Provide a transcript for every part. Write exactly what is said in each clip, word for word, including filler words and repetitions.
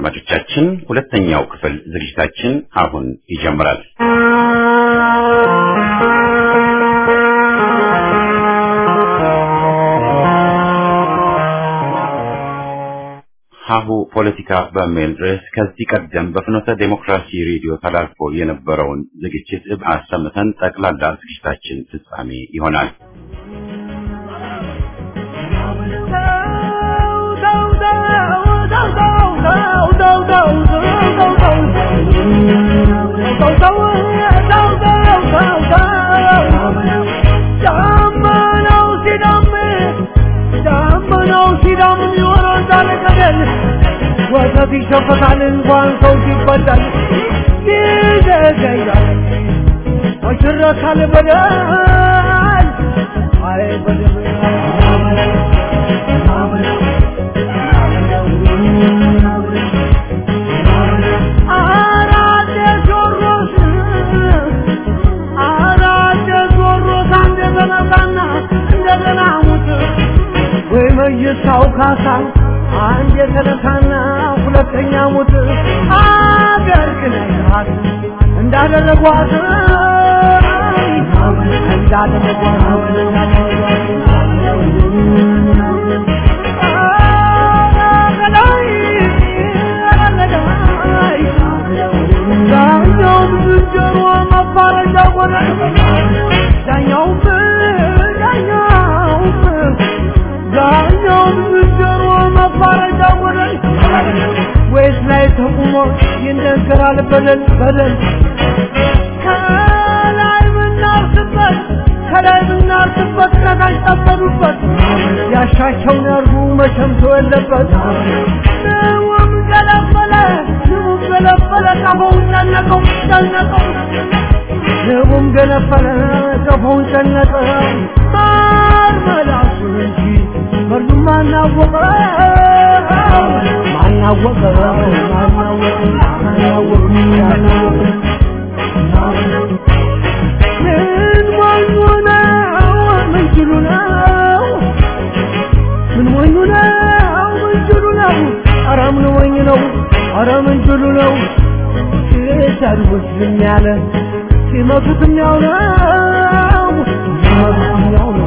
አድማጮቻችን ሁለተኛው ክፍል ዝግጅታችን አሁን ይጀምራል። ሀሁ ፖለቲካ በሚል ርዕስ ከዚህ ቀደም በፍኖተ ዴሞክራሲ ሬዲዮ ተላልፎ የነበረውን ዝግጅት አሰምተን ጠቅላላ ዝግጅታችን ፍጻሜ ይሆናል። ወተት ይሸፈታል እንኳን ሰው ሲበላል ይዘገያል ወሽረካል በደል አይ በደል አራደ ጆሮስ አራደ ጆሮስ እንደገናና እንደገና ሙት ወይ መይሳው ካሳ አንድ የተነሳና ሁለተኛ ሞት አገር ክነካት እንዳደረጓት እንዳደረጓት ዳኛውም ዝንጀሮ መባረጃ ሆነ ዳኛውም ዳኛውም ዳኛውም ዝንጀሮ መባረጃ ሆነ ወይስ ላይ ተቆሞ ይነገራል በደል በደል ከላይ ምናርስበት ከላይ ምናርስበት ከታች ጠበዱበት ያሻቸውን ያርጉ መቼም ሰው የለበት ንውም ገለፈለ ንውም ገለፈለ ቀፎውን ጨነቀው ጨነቀው ንውም ገለፈለ ቀፎውን ጨነቀው ማር መላሱ እንጂ ሁሉም ማናወቀው ማናወቀው ማናወቀው ማናወቀው ምን ሞኙ ነው ምን ችሉ ነው ምን ሞኙ ነው ምን ችሉ ነው ኧረ ምን ሞኝ ነው ኧረ ምን ችሉ ነው ሲሰድቡት ዝም ያለ ሲመቱትም ያው ነው ሲመቱትም ያው ነው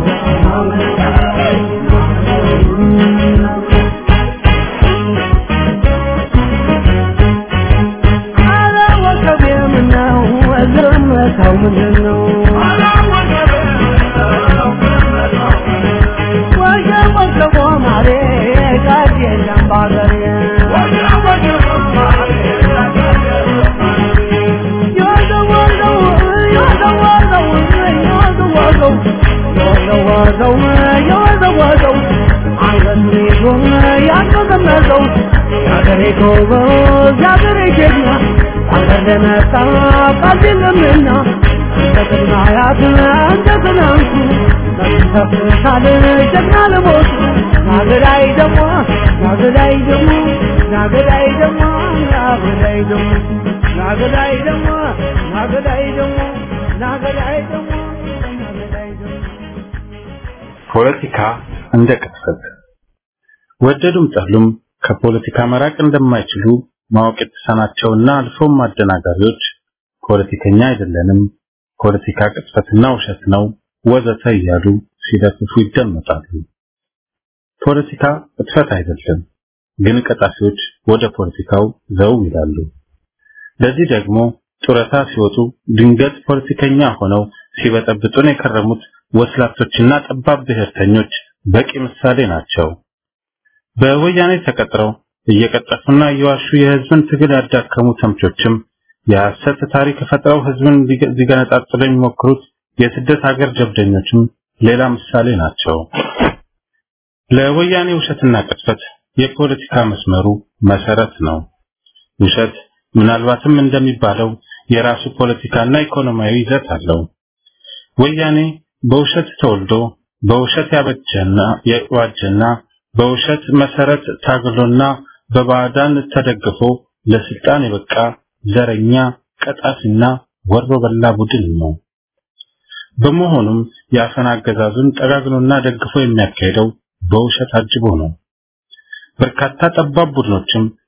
ሰው ምንድነው ወጀብ ወጀብ ማሬ ጋዴለም ባገሬ ወጀብ ወጀብ ማሬ ያዘወዘው ያዘወዘው ያዘወዘው ያዘወዘው ያዘወዘው አንገቱን ያዘመዘው ያገሬ ጎበዝ ያገሬ ጀግና አንደነታ ቀድምና ተከናያት አንደነንኩ ተፈታለ ጀግና ለሞት ናገዳይ ደሞ ናገዳይ ደሞ ናገዳይ ደሞ ናገዳይ ደሞ ናገዳይ ደሞ ናገዳይ ደሞ ናገዳይ ደሞ ናገዳይ ደሞ ፖለቲካ እንደ ቅጥፈት ወደዱም ጠሉም ከፖለቲካ መራቅ እንደማይችሉ ማወቅ የተሳናቸውና አልፎም አደናጋሪዎች ፖለቲከኛ አይደለንም ፖለቲካ ቅጥፈትና ውሸት ነው ወዘተ እያሉ ሲለፍፉ ይደመጣሉ። ፖለቲካ ቅጥፈት አይደለም ግን ቀጣፊዎች ወደ ፖለቲካው ዘው ይላሉ። ለዚህ ደግሞ ጡረታ ሲወጡ ድንገት ፖለቲከኛ ሆነው ሲበጠብጡን የከረሙት ወስላቶችና ጠባብ ብሔርተኞች በቂ ምሳሌ ናቸው። በወያኔ ተቀጥረው እየቀጠፉና እየዋሹ የህዝብን ትግል ያዳከሙ ተምቾችም የሐሰት ታሪክ ፈጥረው ህዝብን ሊገነጣጥሉ የሚሞክሩት የስደት ሀገር ጀብደኞችም ሌላ ምሳሌ ናቸው። ለወያኔ ውሸትና ቅጥፈት የፖለቲካ መስመሩ መሰረት ነው። ውሸት ምናልባትም እንደሚባለው የራሱ ፖለቲካና ኢኮኖሚያዊ ይዘት አለው። ወያኔ በውሸት ተወልዶ በውሸት ያበጀና የዋጀና በውሸት መሰረት ታግሎና በባዕዳን ተደግፎ ለስልጣን የበቃ ዘረኛ ቀጣፊና ወሮ በላ ቡድን ነው። በመሆኑም ያፈና አገዛዙን ጠጋግኖና ደግፎ የሚያካሄደው በውሸት አጅቦ ነው። በርካታ ጠባብ ቡድኖችም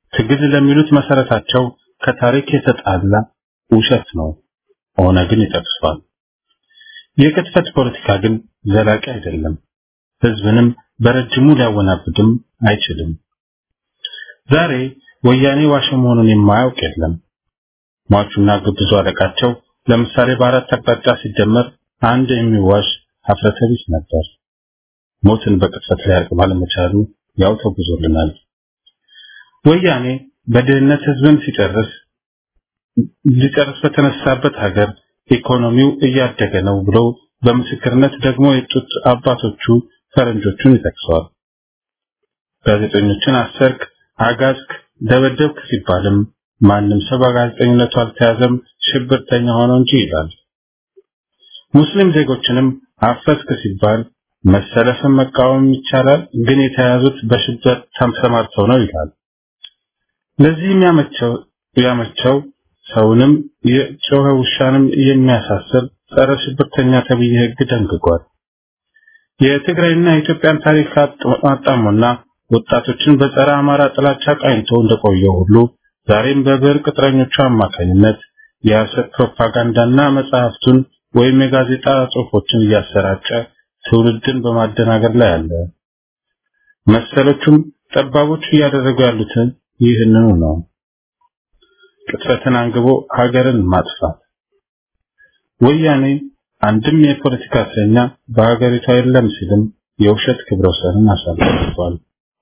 ትግል ለሚሉት መሰረታቸው ከታሪክ የተጣላ ውሸት ነው። ኦነግን ይጠቅሳል። የቅጥፈት ፖለቲካ ግን ዘላቂ አይደለም። ህዝብንም በረጅሙ ሊያወናብድም አይችልም። ዛሬ ወያኔ ዋሽ መሆኑን የማያውቅ የለም። ሟቹና ግብዙ አለቃቸው ለምሳሌ በአራት አቅጣጫ ሲደመር አንድ የሚዋሽ ሀፍረተ ቢስ ነበር። ሞትን በቅጥፈት ላይ ያርቅ ባለመቻሉ ያው ተጉዞልናል። ወያኔ በድህነት ህዝብን ሲጨርስ ሊጨርስ በተነሳበት ሀገር ኢኮኖሚው እያደገ ነው ብሎ በምስክርነት ደግሞ የጡት አባቶቹ ፈረንጆቹን ይጠቅሰዋል። ጋዜጠኞችን አሰርክ፣ አጋዝክ፣ ደበደብክ ሲባልም ማንም ሰው በጋዜጠኝነቱ አልተያዘም ሽብርተኛ ሆኖ እንጂ ይላል። ሙስሊም ዜጎችንም አፈስክ ሲባል መሰለፍን መቃወም ይቻላል፣ ግን የተያዙት በሽብር ተሰማርተው ነው ይላል። ለዚህም ያመቸው ያመቸው ሰውንም የጮኸ ውሻንም የሚያሳስር ጸረ ሽብርተኛ ተብዬ ህግ ደንግጓል። የትግራይና የኢትዮጵያን ታሪክ አጣሞና ወጣቶችን በጸረ አማራ ጥላቻ ቃኝቶ እንደቆየው ሁሉ ዛሬም በብር ቅጥረኞቹ አማካኝነት የሐሰት ፕሮፓጋንዳና መጽሐፍቱን ወይም የጋዜጣ ጽሑፎችን እያሰራጨ ትውልድን በማደናገር ላይ አለ። መሰሎቹም ጠባቦቹ እያደረጉ ያሉትን ይህንኑ ነው። ቅጥፈትን አንግቦ ሀገርን ማጥፋት። ወያኔ አንድም የፖለቲካ እስረኛ በሀገሪቷ የለም ሲልም የውሸት ክብረ ወሰንን አሳልፏል።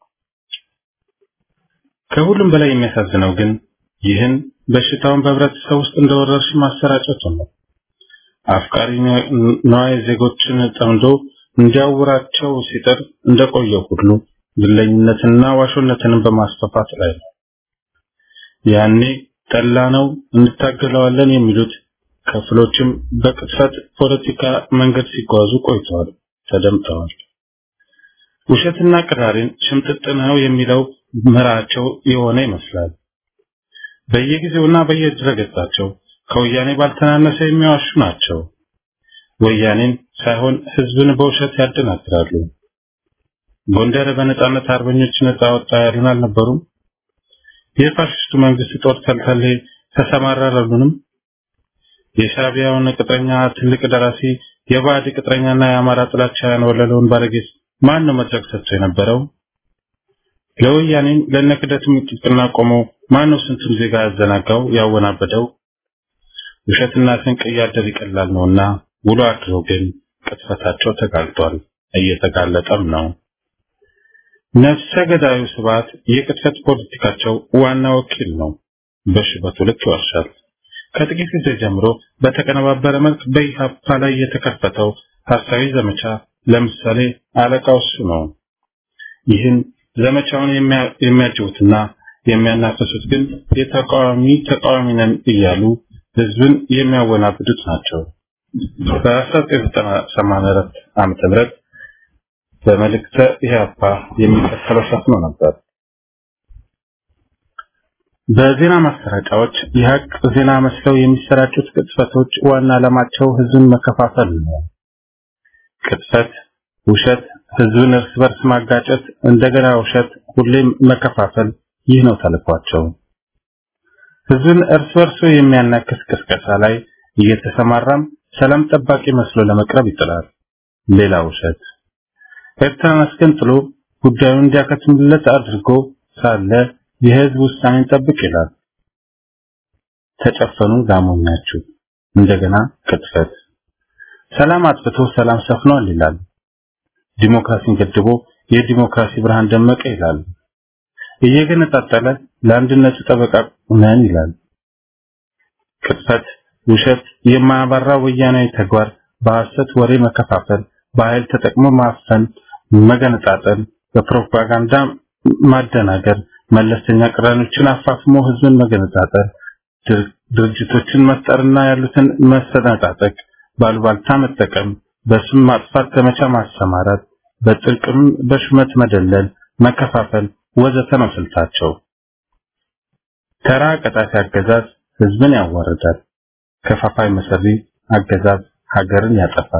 ከሁሉም በላይ የሚያሳዝነው ግን ይህን በሽታውን በህብረተሰብ ውስጥ እንደወረርሽ ማሰራጨቱ ነው። አፍቃሪ ነዋይ ዜጎችን ጠምዶ እንዲያውራቸው ሲጥር እንደቆየው ሁሉ ግለኝነትና ዋሾነትንም በማስፋፋት ላይ ነው። ያኔ ጠላ ነው እንታገለዋለን የሚሉት ክፍሎችም በቅጥፈት ፖለቲካ መንገድ ሲጓዙ ቆይተዋል፣ ተደምጠዋል። ውሸትና ቅራሪን ሽምጥጥ ነው የሚለው ምራቸው የሆነ ይመስላል። በየጊዜውና በየድረገጻቸው ከወያኔ ባልተናነሰ የሚዋሹ ናቸው። ወያኔን ሳይሆን ህዝብን በውሸት ያደናግራሉ። ጎንደር በነጻነት አርበኞች ነጻ ወጣ ያሉን አልነበሩም? የፋሽስቱ መንግስት ጦር ተልተሌ ተሰማራሉንም? የሻቢያውን ቅጥረኛ ትልቅ ደራሲ የባዕድ ቅጥረኛና የአማራ ጥላቻ ያንወለለውን ባለጌስ ማን ነው መድረክ ሰጥቶ የነበረው? ለወያኔም ለነክደቱም ጥቅና ቆሞ ማን ነው ስንቱን ዜጋ ያዘናጋው ያወናበደው? ውሸትና ስንቅ እያደር ይቀላል ነውና ውሎ አድሮ ግን ቅጥፈታቸው ተጋልጧል፣ እየተጋለጠም ነው። ነፍሰ ገዳዩ ስብሐት የቅጥፈት ፖለቲካቸው ዋና ወኪል ነው። በሽበቱ ልክ ይዋሻል። ከጥቂት ጊዜ ጀምሮ በተቀነባበረ መልክ በኢሃፓ ላይ የተከፈተው ሐሳዊ ዘመቻ ለምሳሌ አለቃው እሱ ነው። ይህን ዘመቻውን የሚያጅቡትና የሚያናፈሱት ግን የተቃዋሚ ተቃዋሚ ነን እያሉ ህዝብን የሚያወናብዱት ናቸው። በአስራ ዘጠኝ ሰማንያ አራት ዓመተ ምህረት በመልእክተ ኢሃፓ የሚከተለው ሰፍኖ ነበር። በዜና ማሰራጫዎች የሐቅ ዜና መስለው የሚሰራጩት ቅጥፈቶች ዋና ዓላማቸው ህዝብን መከፋፈል ነው። ቅጥፈት፣ ውሸት፣ ህዝብን እርስ በርስ ማጋጨት፣ እንደገና ውሸት፣ ሁሌም መከፋፈል፣ ይህ ነው ተልዕኳቸው። ህዝብን እርስ በርሱ የሚያናክስ ቅስቀሳ ላይ እየተሰማራም ሰላም ጠባቂ መስሎ ለመቅረብ ይጥራል። ሌላ ውሸት። ኤርትራን አስገንጥሎ ጉዳዩን እንዲያከትምለት አድርጎ ሳለ የህዝብ ውሳኔን ጠብቅ ይላል። ተጨፈኑ ዳሞኛችሁ። እንደገና ቅጥፈት። ሰላም አጥፍቶ ሰላም ሰፍኗል ይላል። ዲሞክራሲን ገድቦ የዲሞክራሲ ብርሃን ደመቀ ይላል። እየገነጣጠለ ለአንድነት ጠበቃ ነን ይላል። ቅጥፈት፣ ውሸት፣ የማያባራ ወያናዊ ተግባር፣ በሐሰት ወሬ መከፋፈል፣ በኃይል ተጠቅሞ ማፈን፣ መገነጣጠል፣ በፕሮፓጋንዳ ማደናገር፣ መለስተኛ ቅራኔዎችን አፋፍሞ ህዝብን መገነጣጠል፣ ድርጅቶችን መፍጠርና ያሉትን መሰነጣጠቅ፣ ባሉባልታ መጠቀም፣ በስም ማጥፋት ዘመቻ ማሰማራት፣ በጥቅም በሹመት መደለል፣ መከፋፈል ወዘተ ነው ስልታቸው። ተራ ቀጣፊ አገዛዝ ህዝብን ያዋርዳል። ከፋፋይ መሰሪ አገዛዝ ሀገርን ያጠፋል።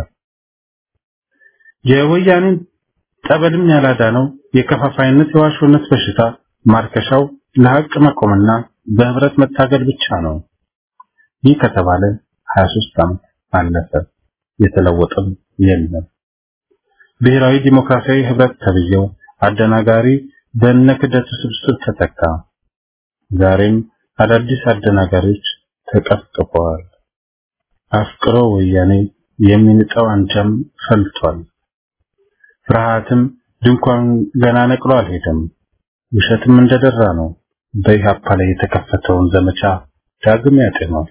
የወያኔን ጠበልም ያላዳነው የከፋፋይነት የዋሾነት በሽታ ማርከሻው ለሐቅ መቆምና በህብረት መታገል ብቻ ነው። ይህ ከተባለ ሀያ ሦስት ዓመት አለፈ። የተለወጠም የለም። ብሔራዊ ዲሞክራሲያዊ ህብረት ተብዬው አደናጋሪ በነክደቱ ስብስብ ተተካ። ዛሬም አዳዲስ አደናጋሪዎች ተቀፍቅፈዋል። አፍቅሮ ወያኔ የሚንጠው አንጃም ፈልቷል። ፍርሃትም ድንኳን ገና ነቅሎ አልሄደም። ውሸትም እንደደራ ነው። በኢህአፓ ላይ የተከፈተውን ዘመቻ ዳግም ያጤኗል።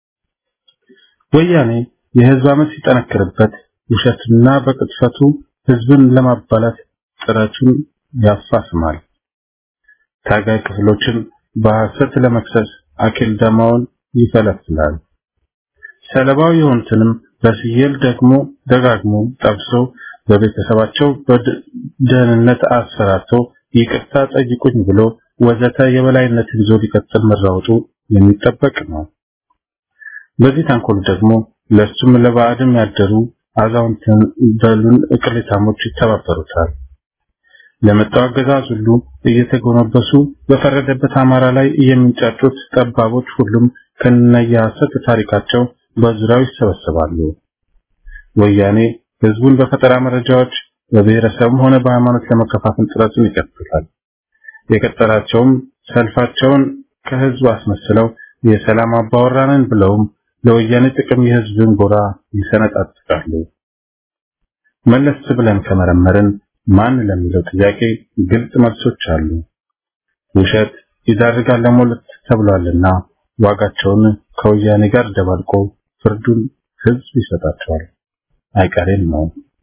ወያኔ የህዝብ አመት ሲጠነክርበት ውሸትና በቅጥፈቱ ህዝብን ለማባላት ጥረቱን ያፋስማል። ታጋይ ክፍሎችን በሐሰት ለመክሰስ አኪል ደማውን ይፈለፍላል። ሰለባው የሆኑትንም በሲየል ደግሞ ደጋግሞ ጠብሶ በቤተሰባቸው በደህንነት አሰራቶ ይቅርታ ጠይቁኝ ብሎ ወዘተ የበላይነት ይዞ ሊቀጥል መራወጡ የሚጠበቅ ነው። በዚህ ተንኮል ደግሞ ለሱም ለባዕድም ያደሩ አዛውንት በሉን እቅሌታሞች ይተባበሩታል። ለመጣው አገዛዝ ሁሉ እየተጎነበሱ በፈረደበት አማራ ላይ የሚንጫጩት ጠባቦች ሁሉም ከነየሐሰት ታሪካቸው በዙሪያው ይሰበሰባሉ። ወያኔ ህዝቡን በፈጠራ መረጃዎች በብሔረሰብም ሆነ በሃይማኖት ለመከፋፈል ጥረቱን ይቀጥላል። የቀጠላቸውም ሰልፋቸውን ከህዝብ አስመስለው የሰላም አባወራንን ብለውም ለወያኔ ጥቅም የህዝብን ጎራ ይሰነጣጥቃሉ። መለስ ብለን ከመረመርን ማን ለሚለው ጥያቄ ግልጽ መልሶች አሉ። ውሸት ይዳርጋል ለሞለት ተብሏልና ዋጋቸውን ከወያኔ ጋር ደባልቆ ፍርዱን ህዝብ ይሰጣቸዋል። አይቀሬም ነው።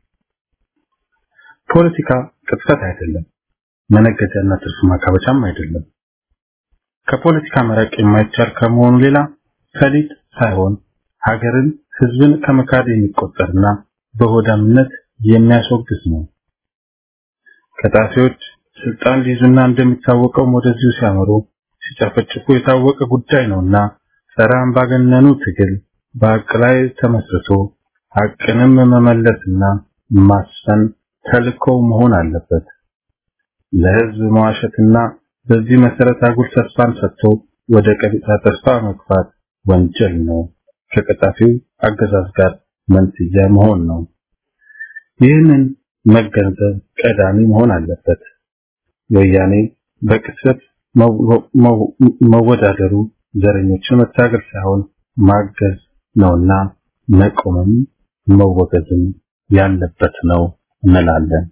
ፖለቲካ ቅጥፈት አይደለም፣ መነገጃና ትርፍ ማካበቻም አይደለም። ከፖለቲካ መራቅ የማይቻል ከመሆኑ ሌላ ፈሊጥ ሳይሆን ሀገርን ህዝብን ከመካድ የሚቆጠርና በሆዳምነት የሚያስወግዝ ነው። ከጣፊዎች ስልጣን ሊይዙና እንደሚታወቀው ወደዚሁ ሲያመሩ ሲጨፈጭፉ የታወቀ ጉዳይ ነውና ጸረ አምባገነኑ ትግል በሀቅ ላይ ተመስርቶ ሀቅንም መመለስና ማስፈን ተልእኮው መሆን አለበት። ለህዝብ መዋሸትና በዚህ መሰረት አጉል ተስፋን ሰጥቶ ወደ ቀጥታ ተስፋ መግፋት ወንጀል ነው። ከቀጣፊው አገዛዝ ጋር መንትያ መሆን ነው። ይህንን መገንዘብ ቀዳሚ መሆን አለበት። ወያኔ በቅጽበት መወዳደሩ ዘረኞችን መታገል ሳይሆን ማገዝ ነውና መቆምም መወገዝም ያለበት ነው እንላለን።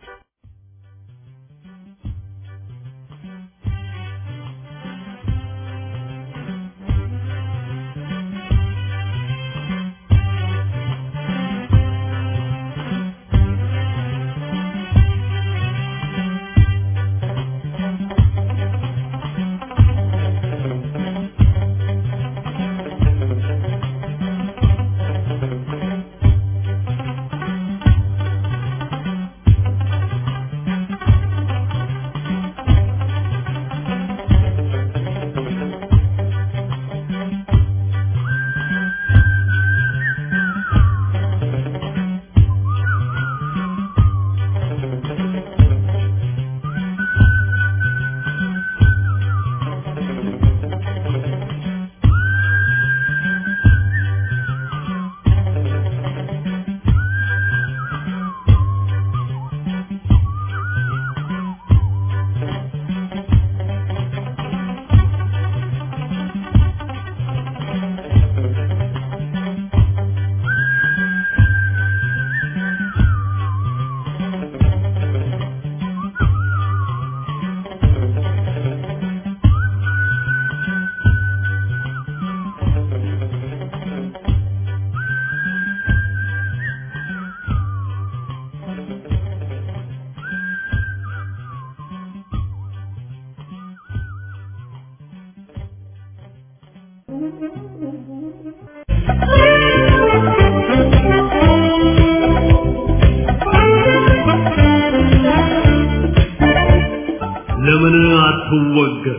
ለምን አትወገር?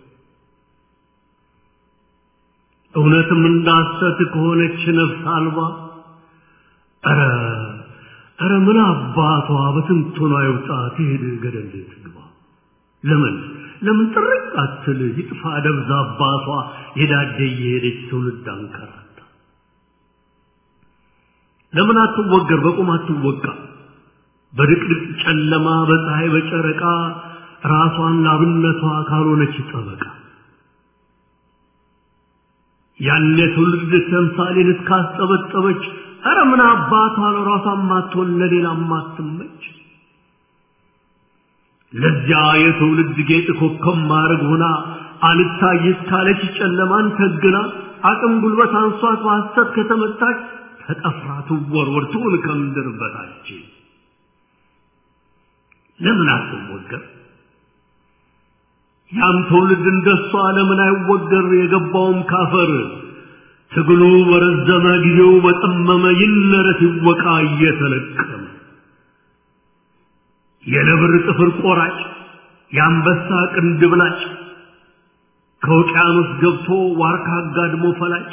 እውነትም እንዳሰት ከሆነች ነፍስ አልባ አረ አረ ምን አባቷ በትንቱና ይውጣ ትሄድ ገደል ትግባ። ለምን ለምን ጥርቅ አትል ይጥፋ ደብዛ አባቷ የዳደ የሄደች ትውልድ አንከራታ ለምን አትወገር በቁም አትወቃ በድቅድቅ ጨለማ በፀሐይ በጨረቃ ራሷን ላብነቷ ካልሆነች ጠበቃ ያለ ትውልድ ተምሳሌን እስካስጠበጠበች ኧረ ምን አባቷ ለራሷን ማትሆን ለሌላ ማትመች ለዚያ የትውልድ ጌጥ ኮከብ ማረግ ሆና አልታይስ ካለች ጨለማን ተግና አቅም ጉልበት አንሷት ዋስተት ከተመታች ተጠፍራቱ ወርወርቱን ከምድር በታች ለምን አትወገር ያም ትውልድ እንደሷ ለምን አይወገር የገባውም ካፈር ትግሉ በረዘመ ጊዜው በጠመመ ይነረት ይወቃ እየተለቀመ የነብር ጥፍር ቆራጭ ያንበሳ ቅንድብላጭ ከውቅያኖስ ገብቶ ዋርካ አጋድሞ ፈላጭ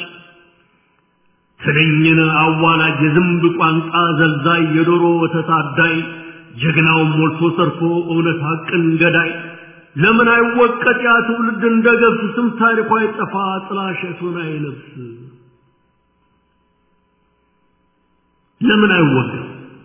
ትንኝን አዋላጅ የዝንብ ቋንቋ ዘልዛይ የዶሮ ወተት አዳይ ጀግናውን ሞልቶ ሰርፎ እውነት ሐቅን ገዳይ ለምን አይወቀጥ ያ ትውልድ እንደገብስ ስም ታሪኳ አይጠፋ ጥላሸቱን አይለብስ ለምን አይወቀጥ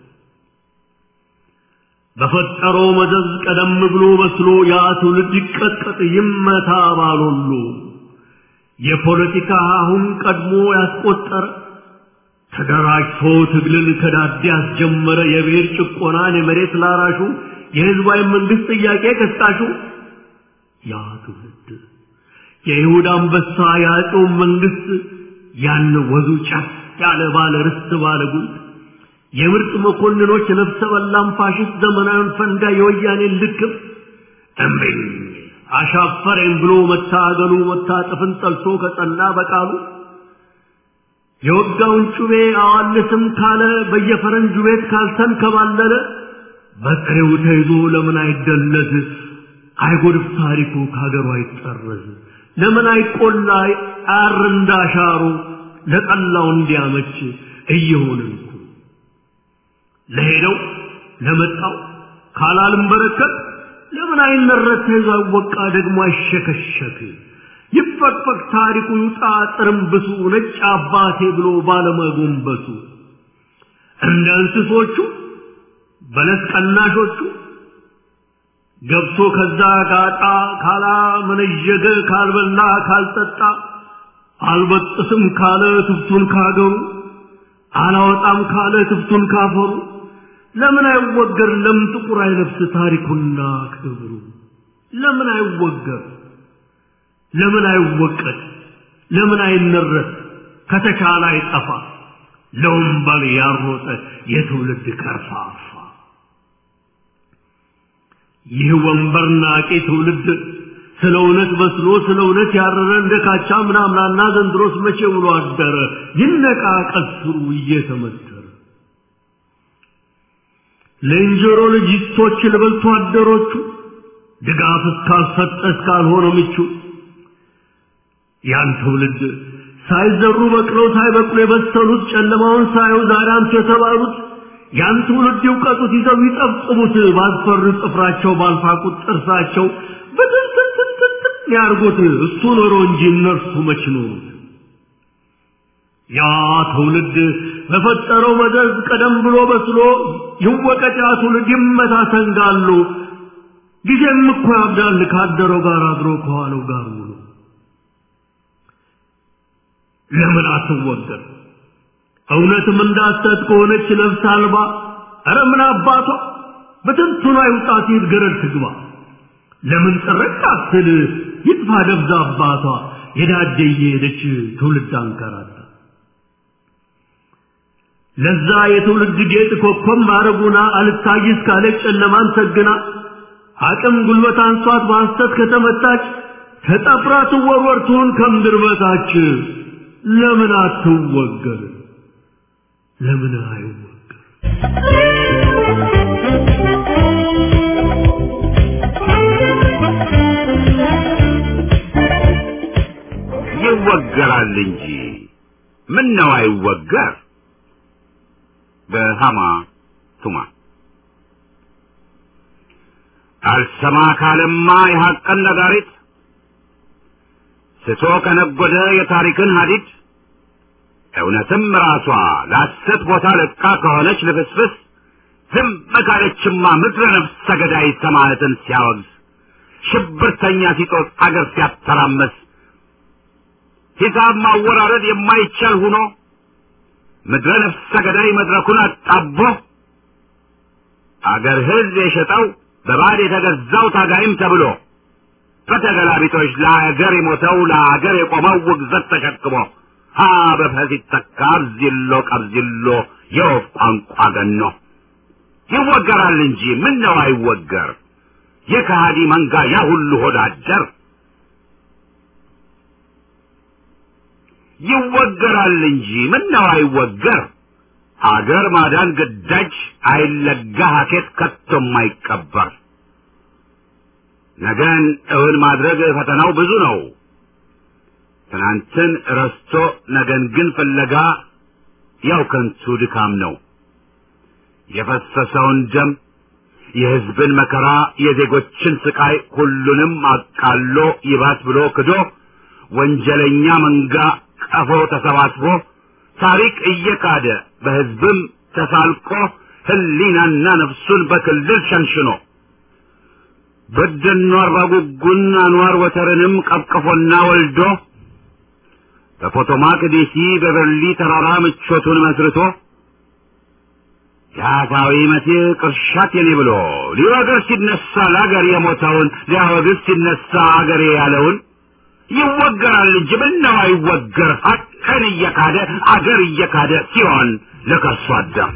በፈጠረው መዘዝ ቀደም ብሎ መስሎ ያ ትውልድ ይቀጥቀጥ ይመታ ባሉሉ የፖለቲካ አሁን ቀድሞ ያስቆጠረ ተደራጅቶ ትግልን ከዳዲ ያስጀመረ የብሔር ጭቆናን የመሬት ላራሹ የህዝባዊ መንግስት ጥያቄ ከስታሹ ያ ትውልድ የይሁዳ አንበሳ ያለው መንግስት ያን ወዙ ጫፍ ያለ ባለ ርስት ባለ ጉልት የምርጥ መኮንኖች ነፍሰ በላም ፋሽስት ዘመናዊን ፈንጋ የወያኔ ልክፍ እምቢኝ አሻፈረኝ ብሎ መታገሉ መታጠፍን ጠልቶ ከጸና በቃሉ የወጋውን ጩቤ አዋልስም ካለ በየፈረንጁ ቤት ካልተን ከባለለ በጥሬው ተይዞ ለምን አይደለዝ አይጎድፍ ታሪኩ ካገሩ አይጠረዝ ለምን አይቆላ አር እንዳሻሩ ለቀላው እንዲያመች እየሆነን ለሄደው ለመጣው ካላልም በረከት ለምን አይነረት ተይዞ አይወቃ ደግሞ አይሸከሸክ ይፈቅፈቅ ታሪኩ ይውጣ ጥርምብሱ ነጭ አባቴ ብሎ ባለመጎንበሱ እንደ እንስሶቹ በለስ ቀናሾቹ ገብቶ ከዛ ጋጣ ካላ መነጀገ ካልበላ ካልጠጣ አልበጥስም ካለ ትፍቱን ካገሩ አላወጣም ካለ ትፍቱን ካፈሩ ለምን አይወገር ለምን ጥቁር አይለብስ ታሪኩና ክብሩ ለምን አይወገር ለምን አይወቀጥ ለምን አይነረት ከተቻለ አይጠፋ ለወንበል ያሮጠ የትውልድ ከርፋፋ ይህ ወንበርና ቄ ትውልድ ስለ እውነት በስሎ ስለ እውነት ያረረ እንደካቻ ምናምናና ዘንድሮስ መቼ ብሎ አደረ ይነቃ ቀስሩ እየተመተረ ለእንጀሮ ልጅቶች ለበልቶ አደሮቹ ድጋፍ እስካልሰጠ እስካልሆነ ምቹ ያን ትውልድ ሳይዘሩ በቅለው ሳይበቅሉ የበሰሉት ጨለማውን ሳዩ ዛሬ አንተ የተባሉት ያን ትውልድ ይውቀጡት ይዘው ይጠብጥቡት ባልፈሩ ጥፍራቸው ባልፋቁት ጥርሳቸው በትንትንትን ያርጉት እሱ ኖሮ እንጂ እነርሱ መች ኖሩት ያ ትውልድ በፈጠረው መዘዝ ቀደም ብሎ በስሎ ይወቀጥ ያ ትውልድ ይመታ ተንጋሉ ጊዜም እኮ ያብዳል ካደረው ጋር አድሮ ከዋለው ጋር ውሎ ለምን አትወገር እውነትም እንዳሰት ከሆነች ነፍስ አልባ ኧረ ምን አባቷ በትንቱና ይውጣት ይገረድ ትግባ ለምን ጥርቅ አትል ይጥፋ ደብዛ አባቷ የዳደ የሄደች ትውልድ አንከራታ ለዛ የትውልድ ጌጥ ኮከብ ማረጉና አልታይስ ካለች ጨለማን ሰግና አቅም ጉልበት አንሷት በሐሰት ከተመታች ተጠፍራ ትወርወርቱን ከምድር በታች ለምን አትወገር ለምን አይወገር ይወገራል እንጂ ምን ነው አይወገር በሃማ ቱማ አልሰማ ካለማ የሐቅን ነጋሪት ስቶ ከነጎደ የታሪክን ሐዲድ እውነትም ራሷ ለሐሰት ቦታ ለቃ ከሆነች ልፍስፍስ ዝም ካለችማ ምድረ ነፍሰ ገዳይ ሰማዕትን ሲያወግዝ ሽብርተኛ ሲጦስ አገር ሲያተራመስ ሂሳብ ማወራረድ የማይቻል ሆኖ ምድረ ነፍሰ ገዳይ መድረኩን አጣቦ አገር ሕዝብ የሸጠው በባድ የተገዛው ታጋይም ተብሎ በተገላቢጦች ለአገር የሞተው ለአገር የቆመው ውግዘት ተሸክሞ ሀ በፈስ ይተካ አብዚሎ ቀብዚሎ የወፍ ቋንቋ ገኖ ይወገራል እንጂ ምን ነው አይወገር የከሃዲ መንጋ ያ ሁሉ ሆዳደር ይወገራል እንጂ ምን ነው አይወገር አገር ማዳን ግዳጅ አይለጋ ሀኬት ከቶም አይቀበር ነገን እውን ማድረግ ፈተናው ብዙ ነው ትናንትን ረስቶ ነገን ግን ፍለጋ ያው ከንቱ ድካም ነው የፈሰሰውን ደም የሕዝብን መከራ የዜጎችን ስቃይ ሁሉንም አቃሎ ይባስ ብሎ ክዶ ወንጀለኛ መንጋ ቀፎ ተሰባስቦ ታሪክ እየካደ በሕዝብም ተሳልቆ ህሊናና ነፍሱን በክልል ሸንሽኖ በደኖ አርባጉጉን አንዋር ወተርንም ቀፍቅፎና ወልዶ በፖቶማክ ዲሲ በበርሊ ተራራ ምቾቱን መስርቶ ያታዊ መሲህ ቅርሻት የኔ ብሎ ሊወግር ሲነሳ ለአገር የሞተውን ሊያወግዝ ሲነሳ አገሬ ያለውን ይወገራል እንጂ ምነው አይወገር ሀቅን እየካደ አገር እየካደ ሲሆን ለከርሱ አዳም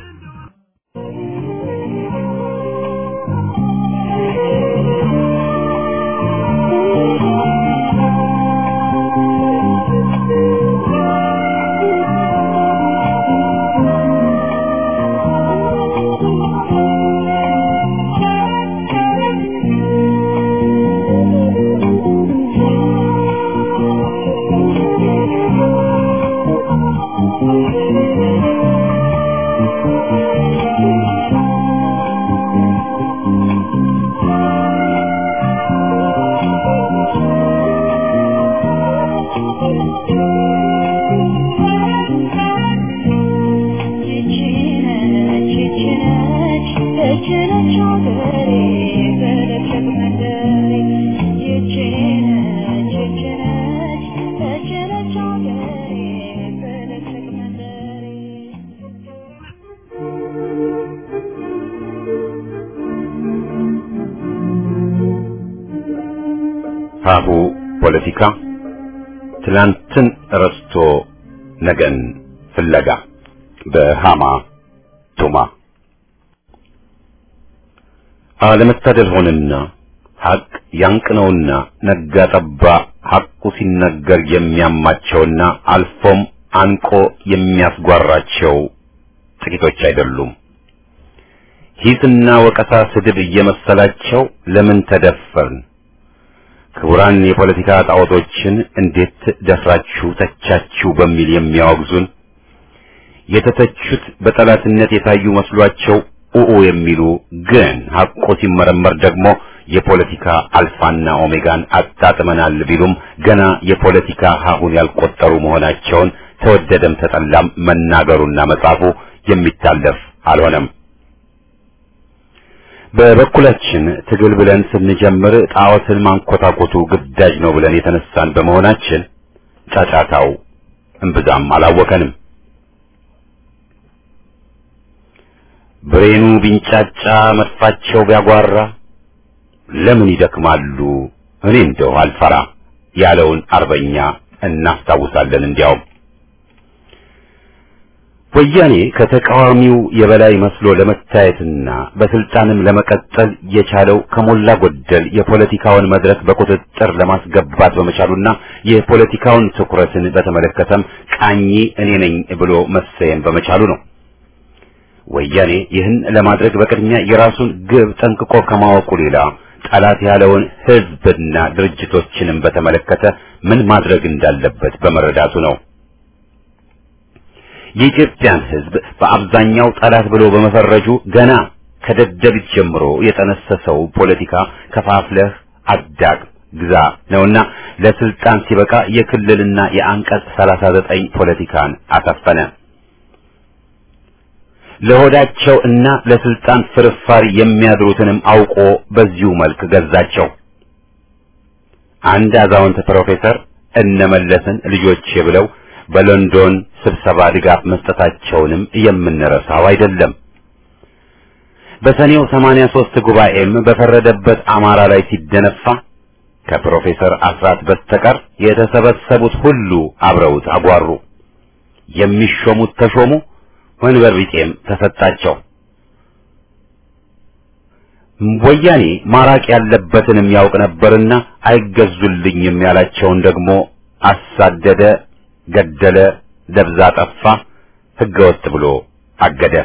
ሀሁ ፖለቲካ ትላንትን ረስቶ ነገን ፍለጋ በሃማ ቱማ አለመታደል ሆነና ሐቅ ያንቅነውና ነጋ ጠባ ሐቁ ሲነገር የሚያማቸውና አልፎም አንቆ የሚያስጓራቸው ጥቂቶች አይደሉም። ሂስና ወቀሳ ስድብ እየመሰላቸው ለምን ተደፈርን ክቡራን የፖለቲካ ጣዖቶችን እንዴት ደፍራችሁ ተቻችሁ በሚል የሚያወግዙን የተተቹት በጠላትነት የታዩ መስሏቸው ኡኡ የሚሉ ግን ሐቁ ሲመረመር ደግሞ የፖለቲካ አልፋና ኦሜጋን አጣጥመናል ቢሉም ገና የፖለቲካ ሀሁን ያልቆጠሩ መሆናቸውን ተወደደም ተጠላም መናገሩና መጻፉ የሚታለፍ አልሆነም። በበኩላችን ትግል ብለን ስንጀምር ጣዖትን ማንኮታኮቱ ግዳጅ ነው ብለን የተነሳን በመሆናችን ጫጫታው እምብዛም አላወከንም። ብሬኑ ቢንጫጫ መጥፋቸው ቢያጓራ ለምን ይደክማሉ እኔ እንደው አልፈራ ያለውን አርበኛ እናስታውሳለን። እንዲያው ወያኔ ከተቃዋሚው የበላይ መስሎ ለመታየትና በስልጣንም ለመቀጠል የቻለው ከሞላ ጎደል የፖለቲካውን መድረክ በቁጥጥር ለማስገባት በመቻሉና የፖለቲካውን ትኩረትን በተመለከተም ቃኝ እኔ ነኝ ብሎ መሰየም በመቻሉ ነው። ወያኔ ይህን ለማድረግ በቅድሚያ የራሱን ግብ ጠንቅቆ ከማወቁ ሌላ ጠላት ያለውን ህዝብና ድርጅቶችንም በተመለከተ ምን ማድረግ እንዳለበት በመረዳቱ ነው። የኢትዮጵያን ህዝብ በአብዛኛው ጠላት ብሎ በመፈረጁ ገና ከደደቢት ጀምሮ የጠነሰሰው ፖለቲካ ከፋፍለህ አዳግ ግዛ ነውና ለስልጣን ሲበቃ የክልልና የአንቀጽ ሰላሳ ዘጠኝ ፖለቲካን አሰፈነ። ለሆዳቸው እና ለስልጣን ፍርፋሪ የሚያድሩትንም አውቆ በዚሁ መልክ ገዛቸው። አንድ አዛውንት ፕሮፌሰር እነመለስን ልጆቼ ብለው በሎንዶን ስብሰባ ድጋፍ መስጠታቸውንም የምንረሳው አይደለም። በሰኔው ሰማንያ ሦስት ጉባኤም በፈረደበት አማራ ላይ ሲደነፋ ከፕሮፌሰር አስራት በስተቀር የተሰበሰቡት ሁሉ አብረውት አጓሩ። የሚሾሙት ተሾሙ፣ ወንበር ቢጤም ተሰጣቸው። ወያኔ ማራቅ ያለበትንም ያውቅ ነበርና አይገዙልኝም ያላቸውን ደግሞ አሳደደ፣ ገደለ፣ ደብዛ ጠፋ፣ ህገወጥ ብሎ አገደ።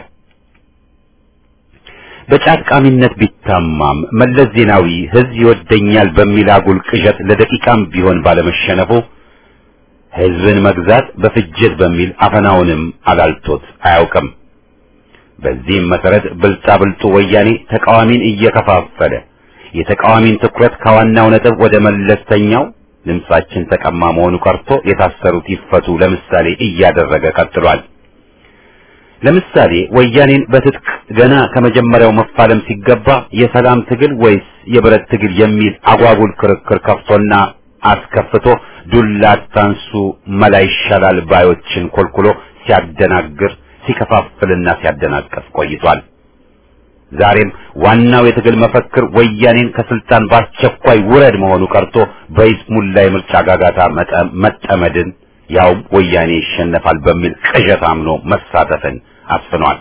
በጫቃሚነት ቢታማም መለስ ዜናዊ ህዝብ ይወደኛል በሚል አጉል ቅዠት ለደቂቃም ቢሆን ባለመሸነፉ ህዝብን መግዛት በፍጅት በሚል አፈናውንም አላልቶት አያውቅም። በዚህም መሰረት ብልጣብልጡ ወያኔ ተቃዋሚን እየከፋፈለ የተቃዋሚን ትኩረት ከዋናው ነጥብ ወደ መለስተኛው ድምጻችን ተቀማ መሆኑ ቀርቶ የታሰሩት ይፈቱ ለምሳሌ እያደረገ ቀጥሏል። ለምሳሌ ወያኔን በትጥቅ ገና ከመጀመሪያው መፋለም ሲገባ የሰላም ትግል ወይስ የብረት ትግል የሚል አጓጉል ክርክር ከፍቶና አስከፍቶ ዱላ ታንሱ መላ ይሻላል ባዮችን ኮልኩሎ ሲያደናግር ሲከፋፍልና ሲያደናቀፍ ቆይቷል። ዛሬም ዋናው የትግል መፈክር ወያኔን ከስልጣን በአስቸኳይ ውረድ መሆኑ ቀርቶ በይስሙላ የምርጫ ጋጋታ መጠመድን ያው ወያኔ ይሸነፋል በሚል ቅዠት አምኖ መሳተፍን አስፍኗል።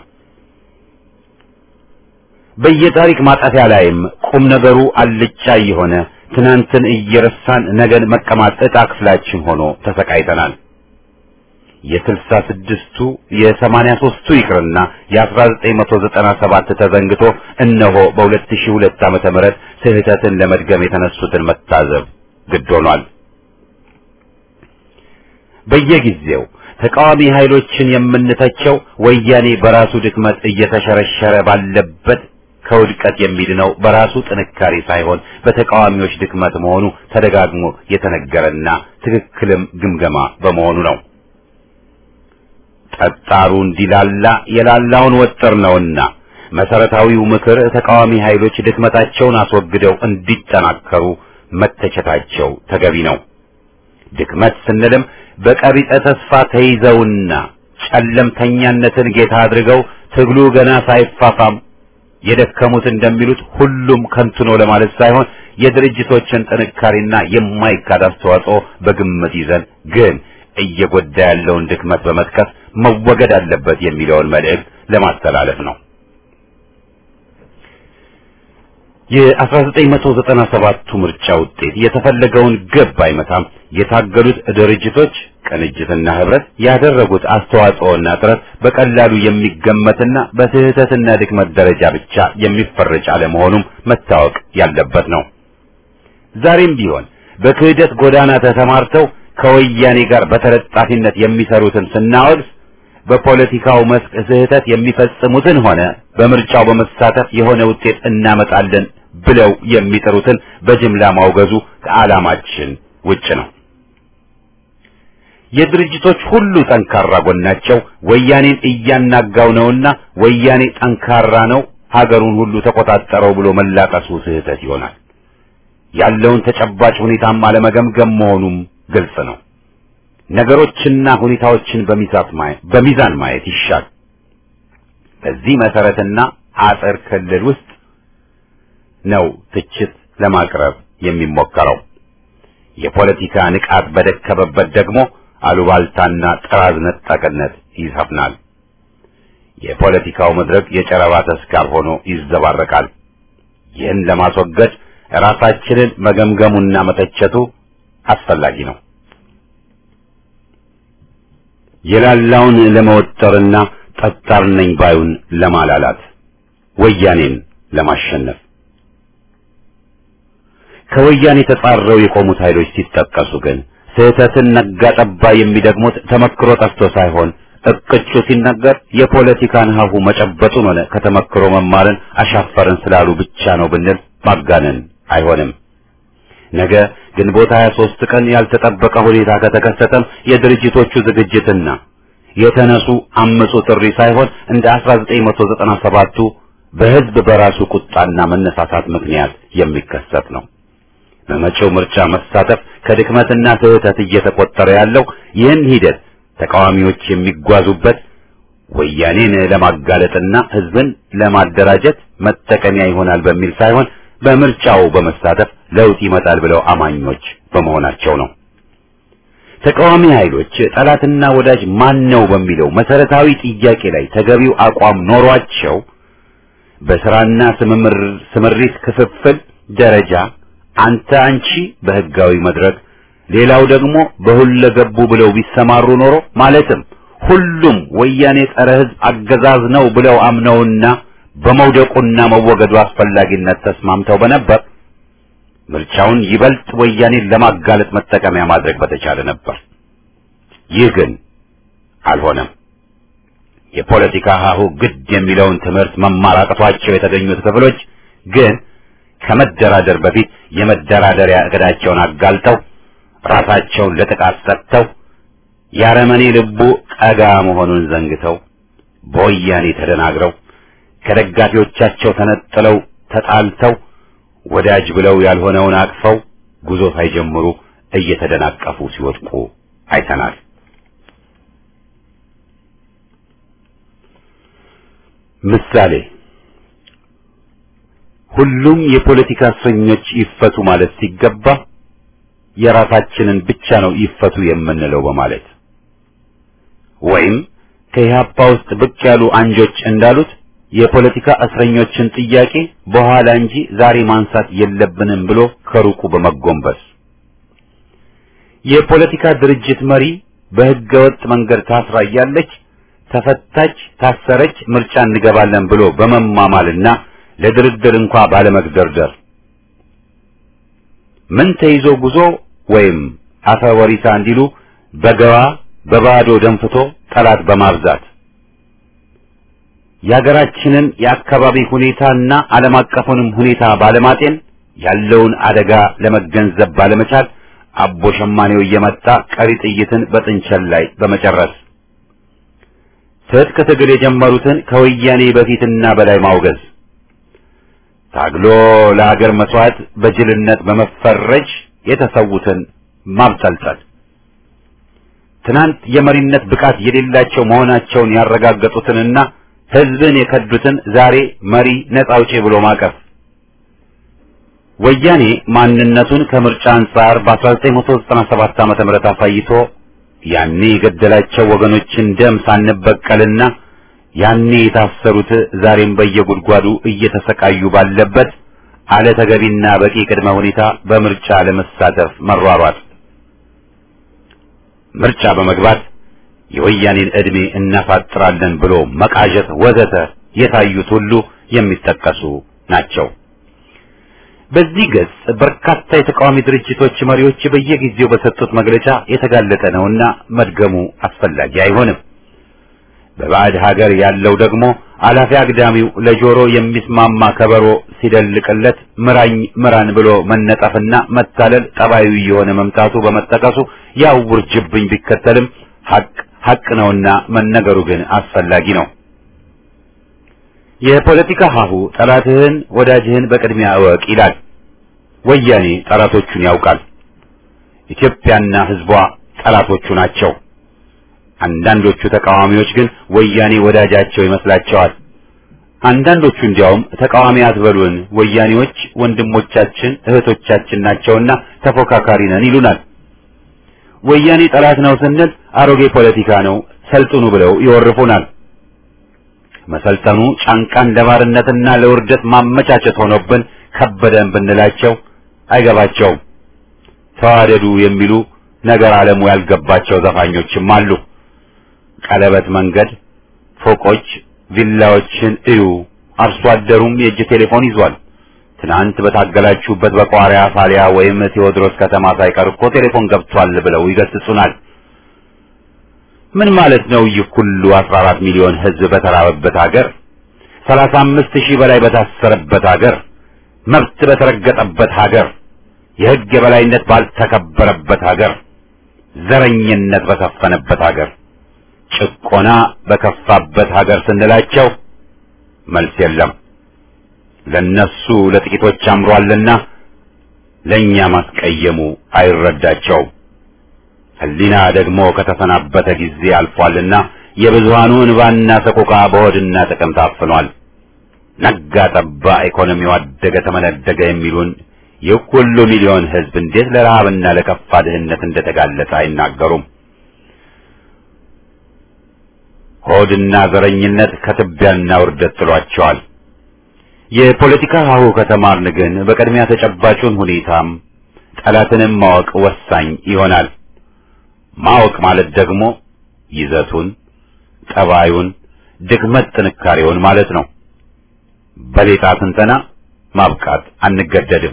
በየታሪክ ማጣፊያ ላይም ቁም ነገሩ አልጫ የሆነ ትናንትን እየረሳን ነገን መቀማት ዕጣ ክፍላችን ሆኖ ተሰቃይተናል። የስልሳ ስድስቱ የሰማንያ ሦስቱ ይቅርና የአስራ ዘጠኝ መቶ ዘጠና ሰባት ተዘንግቶ እነሆ በሁለት ሺህ ሁለት ዓመተ ምህረት ስህተትን ለመድገም የተነሱትን መታዘብ ግድ ሆኗል። በየጊዜው ተቃዋሚ ኃይሎችን የምንተቸው ወያኔ በራሱ ድክመት እየተሸረሸረ ባለበት ከውድቀት የሚድነው በራሱ ጥንካሬ ሳይሆን በተቃዋሚዎች ድክመት መሆኑ ተደጋግሞ የተነገረና ትክክልም ግምገማ በመሆኑ ነው። ጠጣሩ እንዲላላ የላላውን ወጥር ነውና መሰረታዊው ምክር ተቃዋሚ ኃይሎች ድክመታቸውን አስወግደው እንዲጠናከሩ መተቸታቸው ተገቢ ነው። ድክመት ስንልም በቀቢጸ ተስፋ ተይዘውና ጨለምተኛነትን ጌታ አድርገው ትግሉ ገና ሳይፋፋም የደከሙት እንደሚሉት ሁሉም ከንቱ ነው ለማለት ሳይሆን የድርጅቶችን ጥንካሬና የማይካድ አስተዋጽኦ በግምት ይዘን ግን እየጎዳ ያለውን ድክመት በመጥቀስ መወገድ አለበት የሚለውን መልእክት ለማስተላለፍ ነው። የአስራ ዘጠኝ መቶ ዘጠና ሰባቱ ምርጫ ውጤት የተፈለገውን ግብ አይመታም። የታገሉት ድርጅቶች ቅንጅትና ህብረት ያደረጉት አስተዋጽኦና ጥረት በቀላሉ የሚገመትና በስህተትና ድክመት ደረጃ ብቻ የሚፈረጅ አለመሆኑም መታወቅ ያለበት ነው። ዛሬም ቢሆን በክህደት ጎዳና ተሰማርተው ከወያኔ ጋር በተለጣፊነት የሚሰሩትን ስናወግዝ በፖለቲካው መስክ ስህተት የሚፈጽሙትን ሆነ በምርጫው በመሳተፍ የሆነ ውጤት እናመጣለን ብለው የሚጠሩትን በጅምላ ማውገዙ ከዓላማችን ውጭ ነው። የድርጅቶች ሁሉ ጠንካራ ጎናቸው ወያኔን እያናጋው ነውና ወያኔ ጠንካራ ነው ሀገሩን ሁሉ ተቆጣጠረው ብሎ መላቀሱ ስህተት ይሆናል። ያለውን ተጨባጭ ሁኔታም አለመገምገም መሆኑም ግልጽ ነው። ነገሮችና ሁኔታዎችን በሚዛን ማየት ይሻል። በዚህ መሰረትና አጥር ክልል ውስጥ ነው ትችት ለማቅረብ የሚሞከረው። የፖለቲካ ንቃት በደከመበት ደግሞ አሉባልታና ጥራዝ ነጠቅነት ይሰፍናል። የፖለቲካው መድረክ የጨረባ ተስካር ሆኖ ይዘባረቃል። ይህን ለማስወገድ ራሳችንን መገምገሙና መተቸቱ አስፈላጊ ነው። የላላውን ለመወጠርና ጠጣር ነኝ ባዩን ለማላላት ወያኔን ለማሸነፍ ከወያኔ ተጻረው የቆሙት ኃይሎች ሲጠቀሱ ግን ስህተትን ነጋ ጠባ የሚደግሙት ተመክሮ ጠፍቶ ሳይሆን እቅጩ ሲነገር የፖለቲካን ሀሁ መጨበጡን ሆነ ከተመክሮ መማርን አሻፈረን ስላሉ ብቻ ነው ብንል ማጋነን አይሆንም። ነገ ግንቦት ሃያ ሦስት ቀን ያልተጠበቀ ሁኔታ ከተከሰተም የድርጅቶቹ ዝግጅትና የተነሱ አመጹ ጥሪ ሳይሆን እንደ አስራ ዘጠኝ መቶ ዘጠና ሰባቱ በህዝብ በራሱ ቁጣና መነሳሳት ምክንያት የሚከሰት ነው። በመጪው ምርጫ መሳተፍ ከድክመትና ስህተት እየተቆጠረ ያለው ይህን ሂደት ተቃዋሚዎች የሚጓዙበት ወያኔን ለማጋለጥና ህዝብን ለማደራጀት መጠቀሚያ ይሆናል በሚል ሳይሆን በምርጫው በመሳተፍ ለውጥ ይመጣል ብለው አማኞች በመሆናቸው ነው። ተቃዋሚ ኃይሎች ጠላትና ወዳጅ ማን ነው በሚለው መሰረታዊ ጥያቄ ላይ ተገቢው አቋም ኖሯቸው በስራና ስምምር ስምሪት ክፍፍል ደረጃ አንተ አንቺ በህጋዊ መድረክ ሌላው ደግሞ በሁለገቡ ብለው ቢሰማሩ ኖሮ ማለትም ሁሉም ወያኔ ጸረ ህዝብ አገዛዝ ነው ብለው አምነውና በመውደቁና መወገዱ አስፈላጊነት ተስማምተው በነበር ምርጫውን ይበልጥ ወያኔን ለማጋለጥ መጠቀሚያ ማድረግ በተቻለ ነበር። ይህ ግን አልሆነም። የፖለቲካ ሀሁ ግድ የሚለውን ትምህርት መማር አቅቷቸው የተገኙት ክፍሎች ግን ከመደራደር በፊት የመደራደሪያ እቅዳቸውን አጋልጠው ራሳቸውን ለጥቃት ሰጥተው ያረመኔ ልቡ ቀጋ መሆኑን ዘንግተው በወያኔ ተደናግረው ከደጋፊዎቻቸው ተነጥለው ተጣልተው ወዳጅ ብለው ያልሆነውን አቅፈው ጉዞ ሳይጀምሩ እየተደናቀፉ ሲወድቁ አይተናል። ምሳሌ ሁሉም የፖለቲካ እስረኞች ይፈቱ ማለት ሲገባ የራሳችንን ብቻ ነው ይፈቱ የምንለው በማለት ወይም ከኢህአፓ ውስጥ ብቅ ያሉ አንጆች እንዳሉት የፖለቲካ እስረኞችን ጥያቄ በኋላ እንጂ ዛሬ ማንሳት የለብንም ብሎ ከሩቁ በመጎንበስ የፖለቲካ ድርጅት መሪ በህገወጥ መንገድ ታስራ ያለች ተፈታች፣ ታሰረች፣ ምርጫ እንገባለን ብሎ በመማማልና ለድርድር እንኳን ባለመግደርደር ምን ተይዞ ጉዞ ወይም አፈወሪታ እንዲሉ በገባ በባዶ ደንፍቶ ጠላት በማብዛት የሀገራችንን የአካባቢ ሁኔታና ዓለም አቀፉንም ሁኔታ ባለማጤን ያለውን አደጋ ለመገንዘብ ባለመቻል አቦ ሸማኔው እየመጣ ቀሪ ጥይትን በጥንቸል ላይ በመጨረስ ትጥቅ ትግል የጀመሩትን ከወያኔ በፊትና በላይ ማውገዝ ታግሎ ለሀገር መስዋዕት በጅልነት በመፈረጅ የተሰዉትን ማብጠልጠል ትናንት የመሪነት ብቃት የሌላቸው መሆናቸውን ያረጋገጡትንና ህዝብን የከዱትን ዛሬ መሪ ነፃ አውጪ ብሎ ማቀፍ ወያኔ ማንነቱን ከምርጫ አንጻር በአስራ ዘጠኝ መቶ ዘጠና ሰባት ዓመተ ምህረት አሳይቶ ያኔ የገደላቸው ወገኖችን ደም ሳንበቀልና ያኔ የታሰሩት ዛሬም በየጉድጓዱ እየተሰቃዩ ባለበት አለ ተገቢና በቂ ቅድመ ሁኔታ በምርጫ ለመሳተፍ መሯሯጥ ምርጫ በመግባት የወያኔን እድሜ እናፋጥራለን ብሎ መቃዠት ወዘተ የታዩት ሁሉ የሚጠቀሱ ናቸው። በዚህ ገጽ በርካታ የተቃዋሚ ድርጅቶች መሪዎች በየጊዜው በሰጡት መግለጫ የተጋለጠ ነውና መድገሙ አስፈላጊ አይሆንም። በባዕድ ሀገር ያለው ደግሞ አላፊ አግዳሚው ለጆሮ የሚስማማ ከበሮ ሲደልቅለት ምራኝ ምራን ብሎ መነጠፍና መታለል ጠባዩ የሆነ መምጣቱ በመጠቀሱ ያው ውርጅብኝ ቢከተልም ሐቅ ሐቅ ነውና መነገሩ ግን አስፈላጊ ነው። የፖለቲካ ሀሁ ጠላትህን ወዳጅህን በቅድሚያ እወቅ ይላል። ወያኔ ጠላቶቹን ያውቃል። ኢትዮጵያና ሕዝቧ ጠላቶቹ ናቸው። አንዳንዶቹ ተቃዋሚዎች ግን ወያኔ ወዳጃቸው ይመስላቸዋል። አንዳንዶቹ እንዲያውም ተቃዋሚ አትበሉን፣ ወያኔዎች ወንድሞቻችን እህቶቻችን ናቸውና ተፎካካሪ ነን ይሉናል። ወያኔ ጠላት ነው ስንል አሮጌ ፖለቲካ ነው ሰልጥኑ ብለው ይወርፉናል። መሰልጠኑ ጫንቃን ለባርነትና ለውርደት ማመቻቸት ሆኖብን ከበደን ብንላቸው አይገባቸውም። ተዋደዱ የሚሉ ነገር ዓለሙ ያልገባቸው ዘፋኞችም አሉ። ቀለበት መንገድ፣ ፎቆች፣ ቪላዎችን እዩ፣ አርሶ አደሩም የእጅ ቴሌፎን ይዟል። ትናንት በታገላችሁበት በቋሪያ ፋሊያ ወይም ቴዎድሮስ ከተማ ሳይቀር እኮ ቴሌፎን ገብቷል ብለው ይገስጹናል። ምን ማለት ነው? ይህ ሁሉ አስራ አራት ሚሊዮን ህዝብ በተራበበት ሀገር፣ ሰላሳ አምስት ሺህ በላይ በታሰረበት ሀገር፣ መብት በተረገጠበት ሀገር፣ የህግ የበላይነት ባልተከበረበት ሀገር፣ ዘረኝነት በሰፈነበት ሀገር፣ ጭቆና በከፋበት ሀገር ስንላቸው መልስ የለም። ለነሱ ለጥቂቶች አምሯልና ለኛ ማስቀየሙ አይረዳቸውም። ህሊና ደግሞ ከተሰናበተ ጊዜ አልፏልና የብዙሃኑ እንባና ሰቆቃ በሆድና ጥቅም ታፍኗል። ነጋ ጠባ ኢኮኖሚው አደገ ተመነደገ የሚሉን ይህ ሁሉ ሚሊዮን ህዝብ እንዴት ለረሃብና ለከፋ ድህነት እንደተጋለጠ አይናገሩም። ሆድና ዘረኝነት ከትቢያና ውርደት ጥሏቸዋል። የፖለቲካ ሀሁ ከተማርን ግን በቅድሚያ ተጨባጩን ሁኔታም ጠላትንም ማወቅ ወሳኝ ይሆናል። ማወቅ ማለት ደግሞ ይዘቱን፣ ጠባዩን፣ ድክመት ጥንካሬውን ማለት ነው። በሌጣ ትንተና ማብቃት አንገደድም።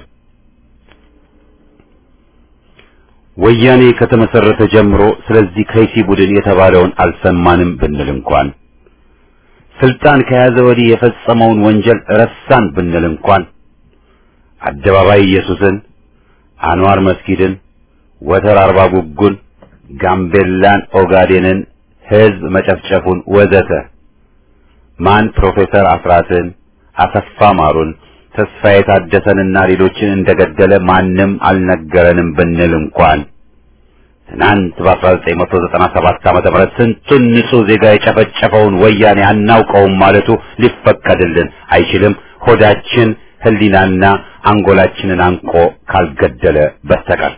ወያኔ ከተመሰረተ ጀምሮ ስለዚህ ከይሲ ቡድን የተባለውን አልሰማንም ብንል እንኳን ስልጣን ከያዘ ወዲህ የፈጸመውን ወንጀል ረሳን ብንል እንኳን አደባባይ ኢየሱስን፣ አንዋር መስጊድን፣ ወተር አርባ ጉጉን፣ ጋምቤላን፣ ኦጋዴንን ህዝብ መጨፍጨፉን ወዘተ ማን ፕሮፌሰር አስራትን፣ አሰፋ ማሩን፣ ተስፋዬ ታደሰንና ሌሎችን እንደገደለ ማንም አልነገረንም ብንል እንኳን ትናንት በአስራ ዘጠኝ መቶ ዘጠና ሰባት ዓመተ ምህረት ስንቱን ንጹህ ዜጋ የጨፈጨፈውን ወያኔ አናውቀውም ማለቱ ሊፈቀድልን አይችልም። ሆዳችን ህሊናና አንጎላችንን አንቆ ካልገደለ በስተቀር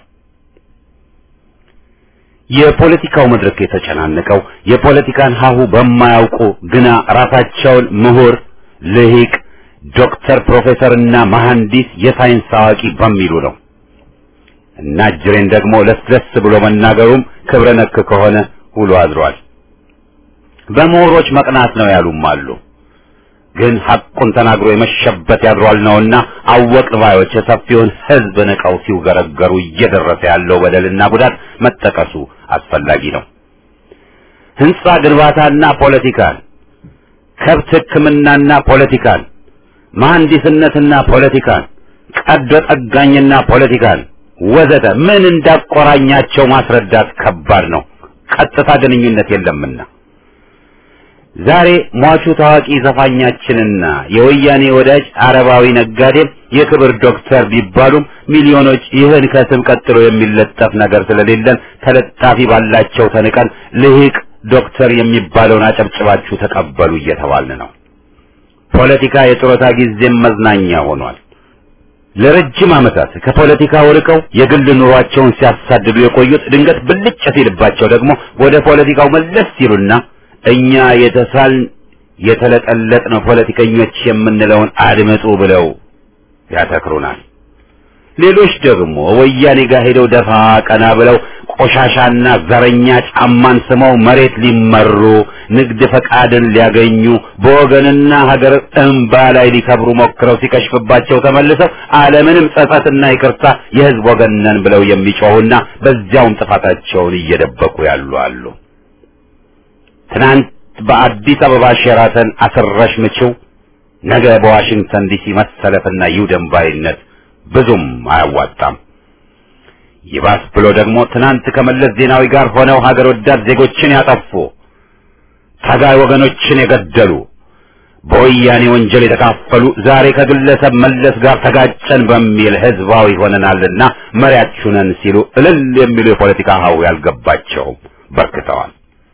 የፖለቲካው መድረክ የተጨናነቀው የፖለቲካን ሀሁ በማያውቁ ግና ራሳቸውን ምሁር፣ ልሂቅ፣ ዶክተር፣ ፕሮፌሰርና መሐንዲስ የሳይንስ አዋቂ በሚሉ ነው። እና ጅሬን ደግሞ ለስለስ ብሎ መናገሩም ክብረ ነክ ከሆነ ውሎ አድሯል። በምሁሮች መቅናት ነው ያሉም አሉ። ግን ሐቁን ተናግሮ የመሸበት ያድሯል ነውና አወቅ ባዮች የሰፊውን ህዝብ ንቀው ሲውገረገሩ እየደረሰ ያለው በደልና ጉዳት መጠቀሱ አስፈላጊ ነው። ህንጻ ግንባታና ፖለቲካን፣ ከብት ሕክምናና ፖለቲካን፣ መሐንዲስነትና ፖለቲካን፣ ቀዶ ጠጋኝና ፖለቲካን ወዘተ ምን እንዳቆራኛቸው ማስረዳት ከባድ ነው። ቀጥታ ግንኙነት የለምና ዛሬ ሟቹ ታዋቂ ዘፋኛችንና የወያኔ ወዳጅ አረባዊ ነጋዴ የክብር ዶክተር ቢባሉም ሚሊዮኖች ይህን ከስም ቀጥሎ የሚለጠፍ ነገር ስለሌለን ተለጣፊ ባላቸው ተንቀን ልሂቅ ዶክተር የሚባለውን አጨብጭባችሁ ተቀበሉ እየተባልን ነው። ፖለቲካ የጡረታ ጊዜም መዝናኛ ሆኗል። ለረጅም ዓመታት ከፖለቲካ ወርቀው የግል ኑሯቸውን ሲያሳድዱ የቆዩት ድንገት ብልጭ ሲልባቸው ደግሞ ወደ ፖለቲካው መለስ ሲሉና እኛ የተሳልን የተለጠለጥን ፖለቲከኞች የምንለውን አድመጡ ብለው ያተክሩናል። ሌሎች ደግሞ ወያኔ ጋር ሄደው ደፋ ቀና ብለው ቆሻሻና ዘረኛ ጫማን ስመው መሬት ሊመሩ ንግድ ፈቃድን ሊያገኙ በወገንና ሀገር እንባ ላይ ሊከብሩ ሞክረው ሲከሽፍባቸው ተመልሰው ዓለምንም ጸጸትና ይቅርታ የህዝብ ወገን ነን ብለው የሚጮሁና በዚያውም ጥፋታቸውን እየደበቁ ያሉ አሉ። ትናንት በአዲስ አበባ ሼራተን አስረሽ ምችው፣ ነገ በዋሽንግተን ዲሲ መሰለፍና ይውደንባይነት ብዙም አያዋጣም። ይባስ ብሎ ደግሞ ትናንት ከመለስ ዜናዊ ጋር ሆነው ሀገር ወዳድ ዜጎችን ያጠፉ፣ ታጋይ ወገኖችን የገደሉ፣ በወያኔ ወንጀል የተካፈሉ ዛሬ ከግለሰብ መለስ ጋር ተጋጨን በሚል ህዝባዊ ሆነናልና መሪያችሁ ነን ሲሉ እልል የሚሉ የፖለቲካ ሀው ያልገባቸው በርክተዋል።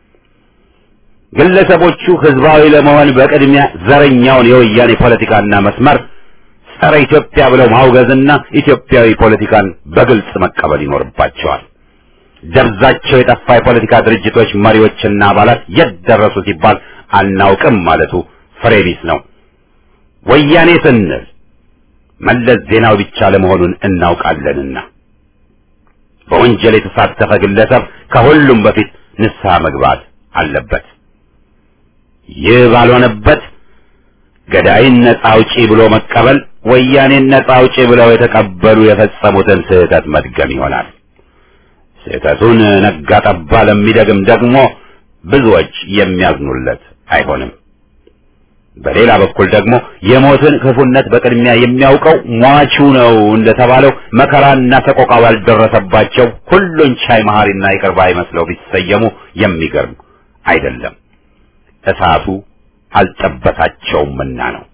ግለሰቦቹ ህዝባዊ ለመሆን በቅድሚያ ዘረኛውን የወያኔ ፖለቲካና መስመር ጸረ ኢትዮጵያ ብለው ማውገዝና ኢትዮጵያዊ ፖለቲካን በግልጽ መቀበል ይኖርባቸዋል። ደብዛቸው የጠፋ የፖለቲካ ድርጅቶች መሪዎችና አባላት የት ደረሱ ሲባል አናውቅም ማለቱ ፍሬ ቢስ ነው። ወያኔ ስንል መለስ ዜናዊ ብቻ ለመሆኑን እናውቃለንና በወንጀል የተሳተፈ ግለሰብ ከሁሉም በፊት ንስሐ መግባት አለበት። ይህ ባልሆነበት ገዳይን ነጻ አውጪ ብሎ መቀበል ወያኔን ነጻ አውጪ ብለው የተቀበሉ የፈጸሙትን ስህተት መድገም ይሆናል። ስህተቱን ነጋ ጠባ ለሚደግም ደግሞ ብዙዎች የሚያዝኑለት አይሆንም። በሌላ በኩል ደግሞ የሞትን ክፉነት በቅድሚያ የሚያውቀው ሟቹ ነው እንደተባለው መከራና ተቆቃ ያልደረሰባቸው ሁሉን ቻይ መሐሪና ይቅር ባይ መስለው ቢሰየሙ የሚገርም አይደለም። እሳቱ አልጠበታቸውምና ነው።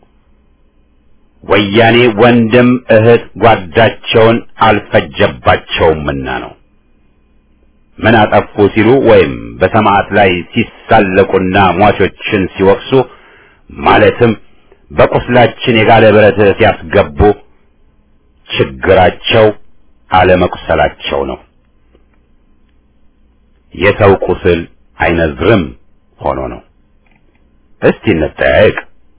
ወያኔ ወንድም እህት ጓዳቸውን አልፈጀባቸውምና ነው። ምን አጠፉ ሲሉ ወይም በሰማዕት ላይ ሲሳለቁና ሟቾችን ሲወቅሱ ማለትም በቁስላችን የጋለ ብረት ሲያስገቡ ችግራቸው አለመቁሰላቸው ነው። የሰው ቁስል አይነዝርም ሆኖ ነው። እስቲ እንጠያየቅ።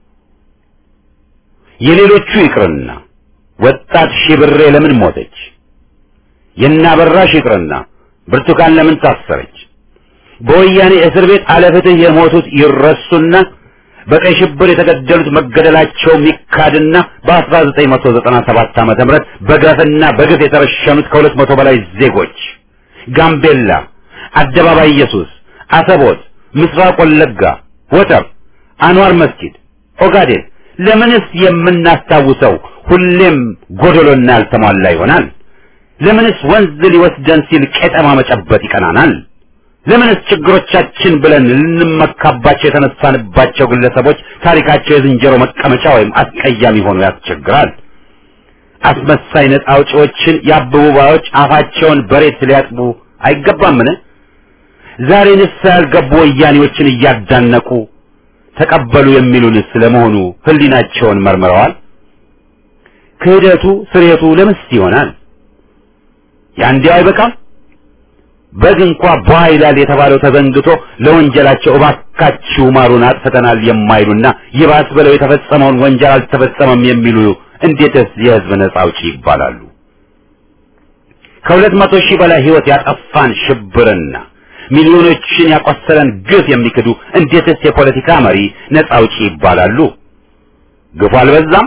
የሌሎቹ ይቅርና ወጣት ሺብሬ ለምን ሞተች? የናበራሽ ይቅርና ብርቱካን ለምን ታሰረች? በወያኔ እስር ቤት አለፍትህ የሞቱት ይረሱና በቀይ ሽብር የተገደሉት መገደላቸው ሚካድና በአስራ ዘጠኝ መቶ ዘጠና ሰባት ዓመተ ምህረት በግፍና በግፍ የተረሸኑት ከሁለት መቶ በላይ ዜጎች ጋምቤላ፣ አደባባይ ኢየሱስ፣ አሰቦት፣ ምስራቅ ወለጋ፣ ወተር፣ አንዋር መስጊድ፣ ኦጋዴን ለምንስ የምናስታውሰው ሁሌም ጎደሎና ያልተሟላ ይሆናል? ለምንስ ወንዝ ሊወስደን ሲል ቄጠማ መጨበጥ ይቀናናል? ለምንስ ችግሮቻችን ብለን ልንመካባቸው የተነሳንባቸው ግለሰቦች ታሪካቸው የዝንጀሮ መቀመጫ ወይም አስቀያሚ ሆኖ ያስቸግራል? አስመሳይ ነፃ አውጪዎችን የአበቡ ባዮች አፋቸውን በሬት ሊያጥቡ አይገባምን? ዛሬ ንስሐ ያልገቡ ወያኔዎችን እያዳነቁ ተቀበሉ የሚሉን ስለመሆኑ ህሊናቸውን መርምረዋል? ክህደቱ ስሬቱ ለምስ ይሆናል? ያንዲያው አይበቃም? በግ እንኳ ቧ ይላል የተባለው ተዘንግቶ ለወንጀላቸው እባካችሁ ማሩን አጥፍተናል የማይሉና ይባስ ብለው የተፈጸመውን ወንጀል አልተፈጸመም የሚሉ እንዴትስ የህዝብ ነጻ አውጪ ይባላሉ? ከሁለት መቶ ሺህ በላይ ህይወት ያጠፋን ሽብርና ሚሊዮኖችን ያቆሰለን ግፍ የሚክዱ እንዴትስ የፖለቲካ መሪ ነጻ አውጪ ይባላሉ? ግፉ አልበዛም?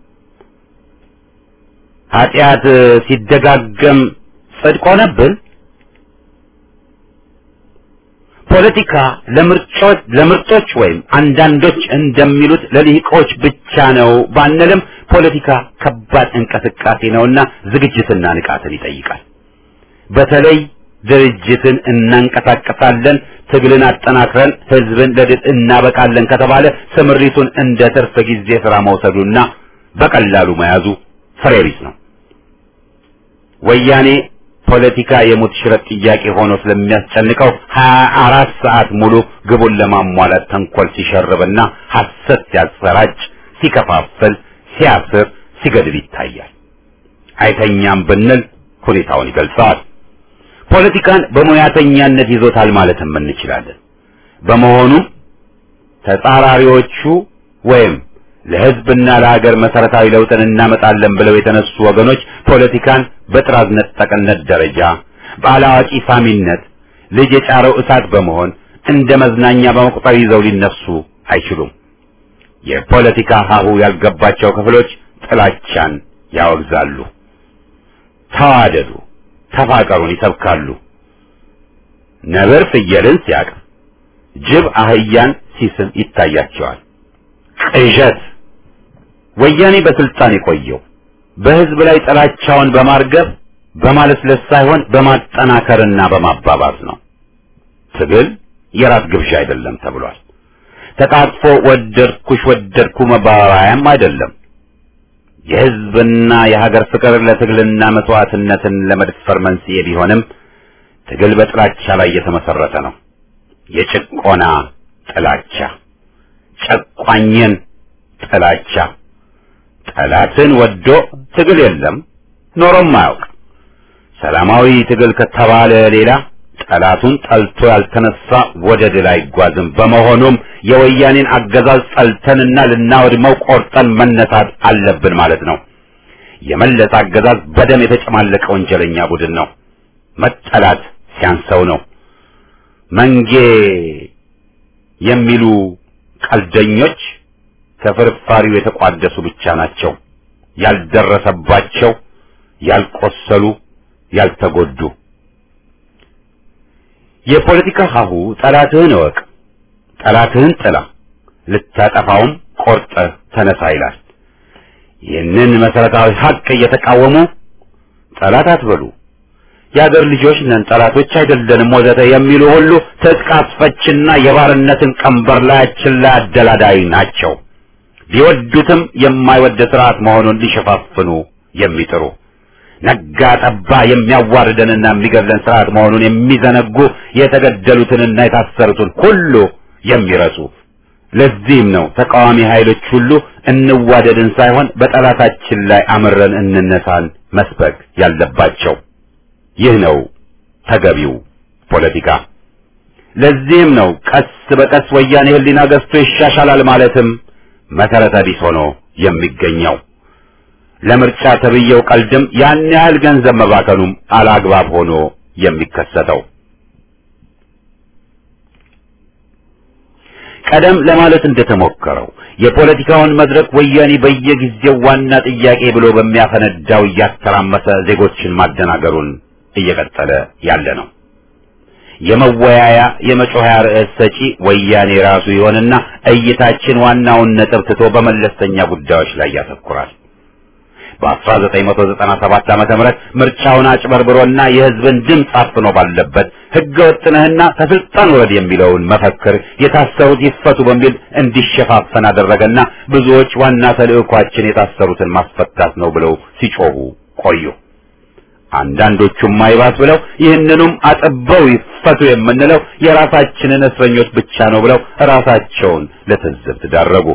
ኃጢአት ሲደጋገም ጽድቅ ሆነብን? ፖለቲካ ለምርጮች ለምርጦች ወይም አንዳንዶች እንደሚሉት ለልሂቆች ብቻ ነው ባንልም ፖለቲካ ከባድ እንቅስቃሴ ነውና ዝግጅትና ንቃትን ይጠይቃል። በተለይ ድርጅትን እናንቀሳቀሳለን፣ ትግልን አጠናክረን ህዝብን ለድል እናበቃለን ከተባለ ስምሪቱን እንደ ትርፍ ጊዜ ስራ መውሰዱና በቀላሉ መያዙ ፍሬ ቢስ ነው። ወያኔ ፖለቲካ የሞት ሽረት ጥያቄ ሆኖ ስለሚያስጨንቀው ሀያ አራት ሰዓት ሙሉ ግቡን ለማሟላት ተንኮል ሲሸርብና ሐሰት ሲያሰራጭ፣ ሲከፋፍል፣ ሲያስር፣ ሲገድል ይታያል። አይተኛም ብንል ሁኔታውን ይገልጸዋል። ፖለቲካን በሙያተኛነት ይዞታል ማለትም እንችላለን። በመሆኑ ተጻራሪዎቹ ወይም ለህዝብና ለሀገር መሰረታዊ ለውጥን እናመጣለን ብለው የተነሱ ወገኖች ፖለቲካን በጥራዝ ነጠቅነት ደረጃ በአላዋቂ ሳሚነት ልጅ የጫረው እሳት በመሆን እንደ መዝናኛ በመቁጠር ይዘው ሊነሱ አይችሉም። የፖለቲካ ሀሁ ያልገባቸው ክፍሎች ጥላቻን ያወግዛሉ፣ ተዋደዱ፣ ተፋቀሩን ይሰብካሉ። ነብር ፍየልን ሲያቅፍ፣ ጅብ አህያን ሲስም ይታያቸዋል። ቅዠት። ወያኔ በስልጣን የቆየው በህዝብ ላይ ጥላቻውን በማርገብ በማለስለስ ሳይሆን በማጠናከርና በማባባስ ነው። ትግል የራስ ግብዣ አይደለም ተብሏል። ተቃጥፎ ወደድኩሽ ወደድኩ መባባያም አይደለም። የህዝብና የሀገር ፍቅር ለትግልና መስዋዕትነትን ለመድፈር መንስኤ ቢሆንም ትግል በጥላቻ ላይ የተመሰረተ ነው። የጭቆና ጥላቻ፣ ጨቋኝን ጥላቻ። ጠላትን ወዶ ትግል የለም ኖሮም አያውቅ። ሰላማዊ ትግል ከተባለ ሌላ ጠላቱን ጠልቶ ያልተነሳ ወደ ድል አይጓዝም። በመሆኑም የወያኔን አገዛዝ ጠልተንና ልናወድመው ቆርጠን መነሳት አለብን ማለት ነው። የመለስ አገዛዝ በደም የተጨማለቀ ወንጀለኛ ቡድን ነው። መጠላት ሲያንሰው ነው። መንጌ የሚሉ ቀልደኞች ከፍርፋሪው የተቋደሱ ብቻ ናቸው። ያልደረሰባቸው፣ ያልቆሰሉ፣ ያልተጎዱ። የፖለቲካ ሀሁ ጠላትህን እወቅ፣ ጠላትህን ጥላ፣ ልታጠፋውም ቆርጠህ ተነሳ ይላል። ይህንን መሰረታዊ ሀቅ እየተቃወሙ ጠላት አትበሉ፣ የአገር ልጆች ነን፣ ጠላቶች አይደለንም ወዘተ የሚሉ ሁሉ ትጥቅ አስፈችና የባርነትን ቀንበር ላያችን ላይ አደላዳይ ናቸው። ቢወዱትም የማይወድ ስርዓት መሆኑን ሊሸፋፍኑ የሚጥሩ ነጋ ጠባ የሚያዋርደንና የሚገድለን ስርዓት መሆኑን የሚዘነጉ የተገደሉትንና የታሰሩትን ሁሉ የሚረሱ። ለዚህም ነው ተቃዋሚ ኃይሎች ሁሉ እንዋደድን ሳይሆን በጠላታችን ላይ አምረን እንነሳን መስበክ ያለባቸው። ይህ ነው ተገቢው ፖለቲካ። ለዚህም ነው ቀስ በቀስ ወያኔ ህሊና ገዝቶ ይሻሻላል ማለትም መሰረተ ቢስ ሆኖ የሚገኘው። ለምርጫ ተብየው ቀልድም ያን ያህል ገንዘብ መባከኑም አላግባብ ሆኖ የሚከሰተው። ቀደም ለማለት እንደተሞከረው የፖለቲካውን መድረክ ወያኔ በየጊዜው ዋና ጥያቄ ብሎ በሚያፈነዳው እያተራመሰ ዜጎችን ማደናገሩን እየቀጠለ ያለ ነው። የመወያያ የመጮያ ርዕስ ሰጪ ወያኔ ራሱ ይሆንና እይታችን ዋናውን ነጥብ ትቶ በመለስተኛ ጉዳዮች ላይ ያተኩራል። በአስራ ዘጠኝ መቶ ዘጠና ሰባት ዓመተ ምህረት ምርጫውን አጭበርብሮና የህዝብን ድምፅ አፍኖ ባለበት ህገ ወጥነህና ከስልጣን ወረድ የሚለውን መፈክር የታሰሩት ይፈቱ በሚል እንዲሸፋፈን አደረገና ብዙዎች ዋና ተልዕኳችን የታሰሩትን ማስፈታት ነው ብለው ሲጮሁ ቆዩ። አንዳንዶቹም አይባስ ብለው ይህንኑም አጥበው ይፈቱ የምንለው የራሳችንን እስረኞች ብቻ ነው ብለው ራሳቸውን ለትዝብት ዳረጉ።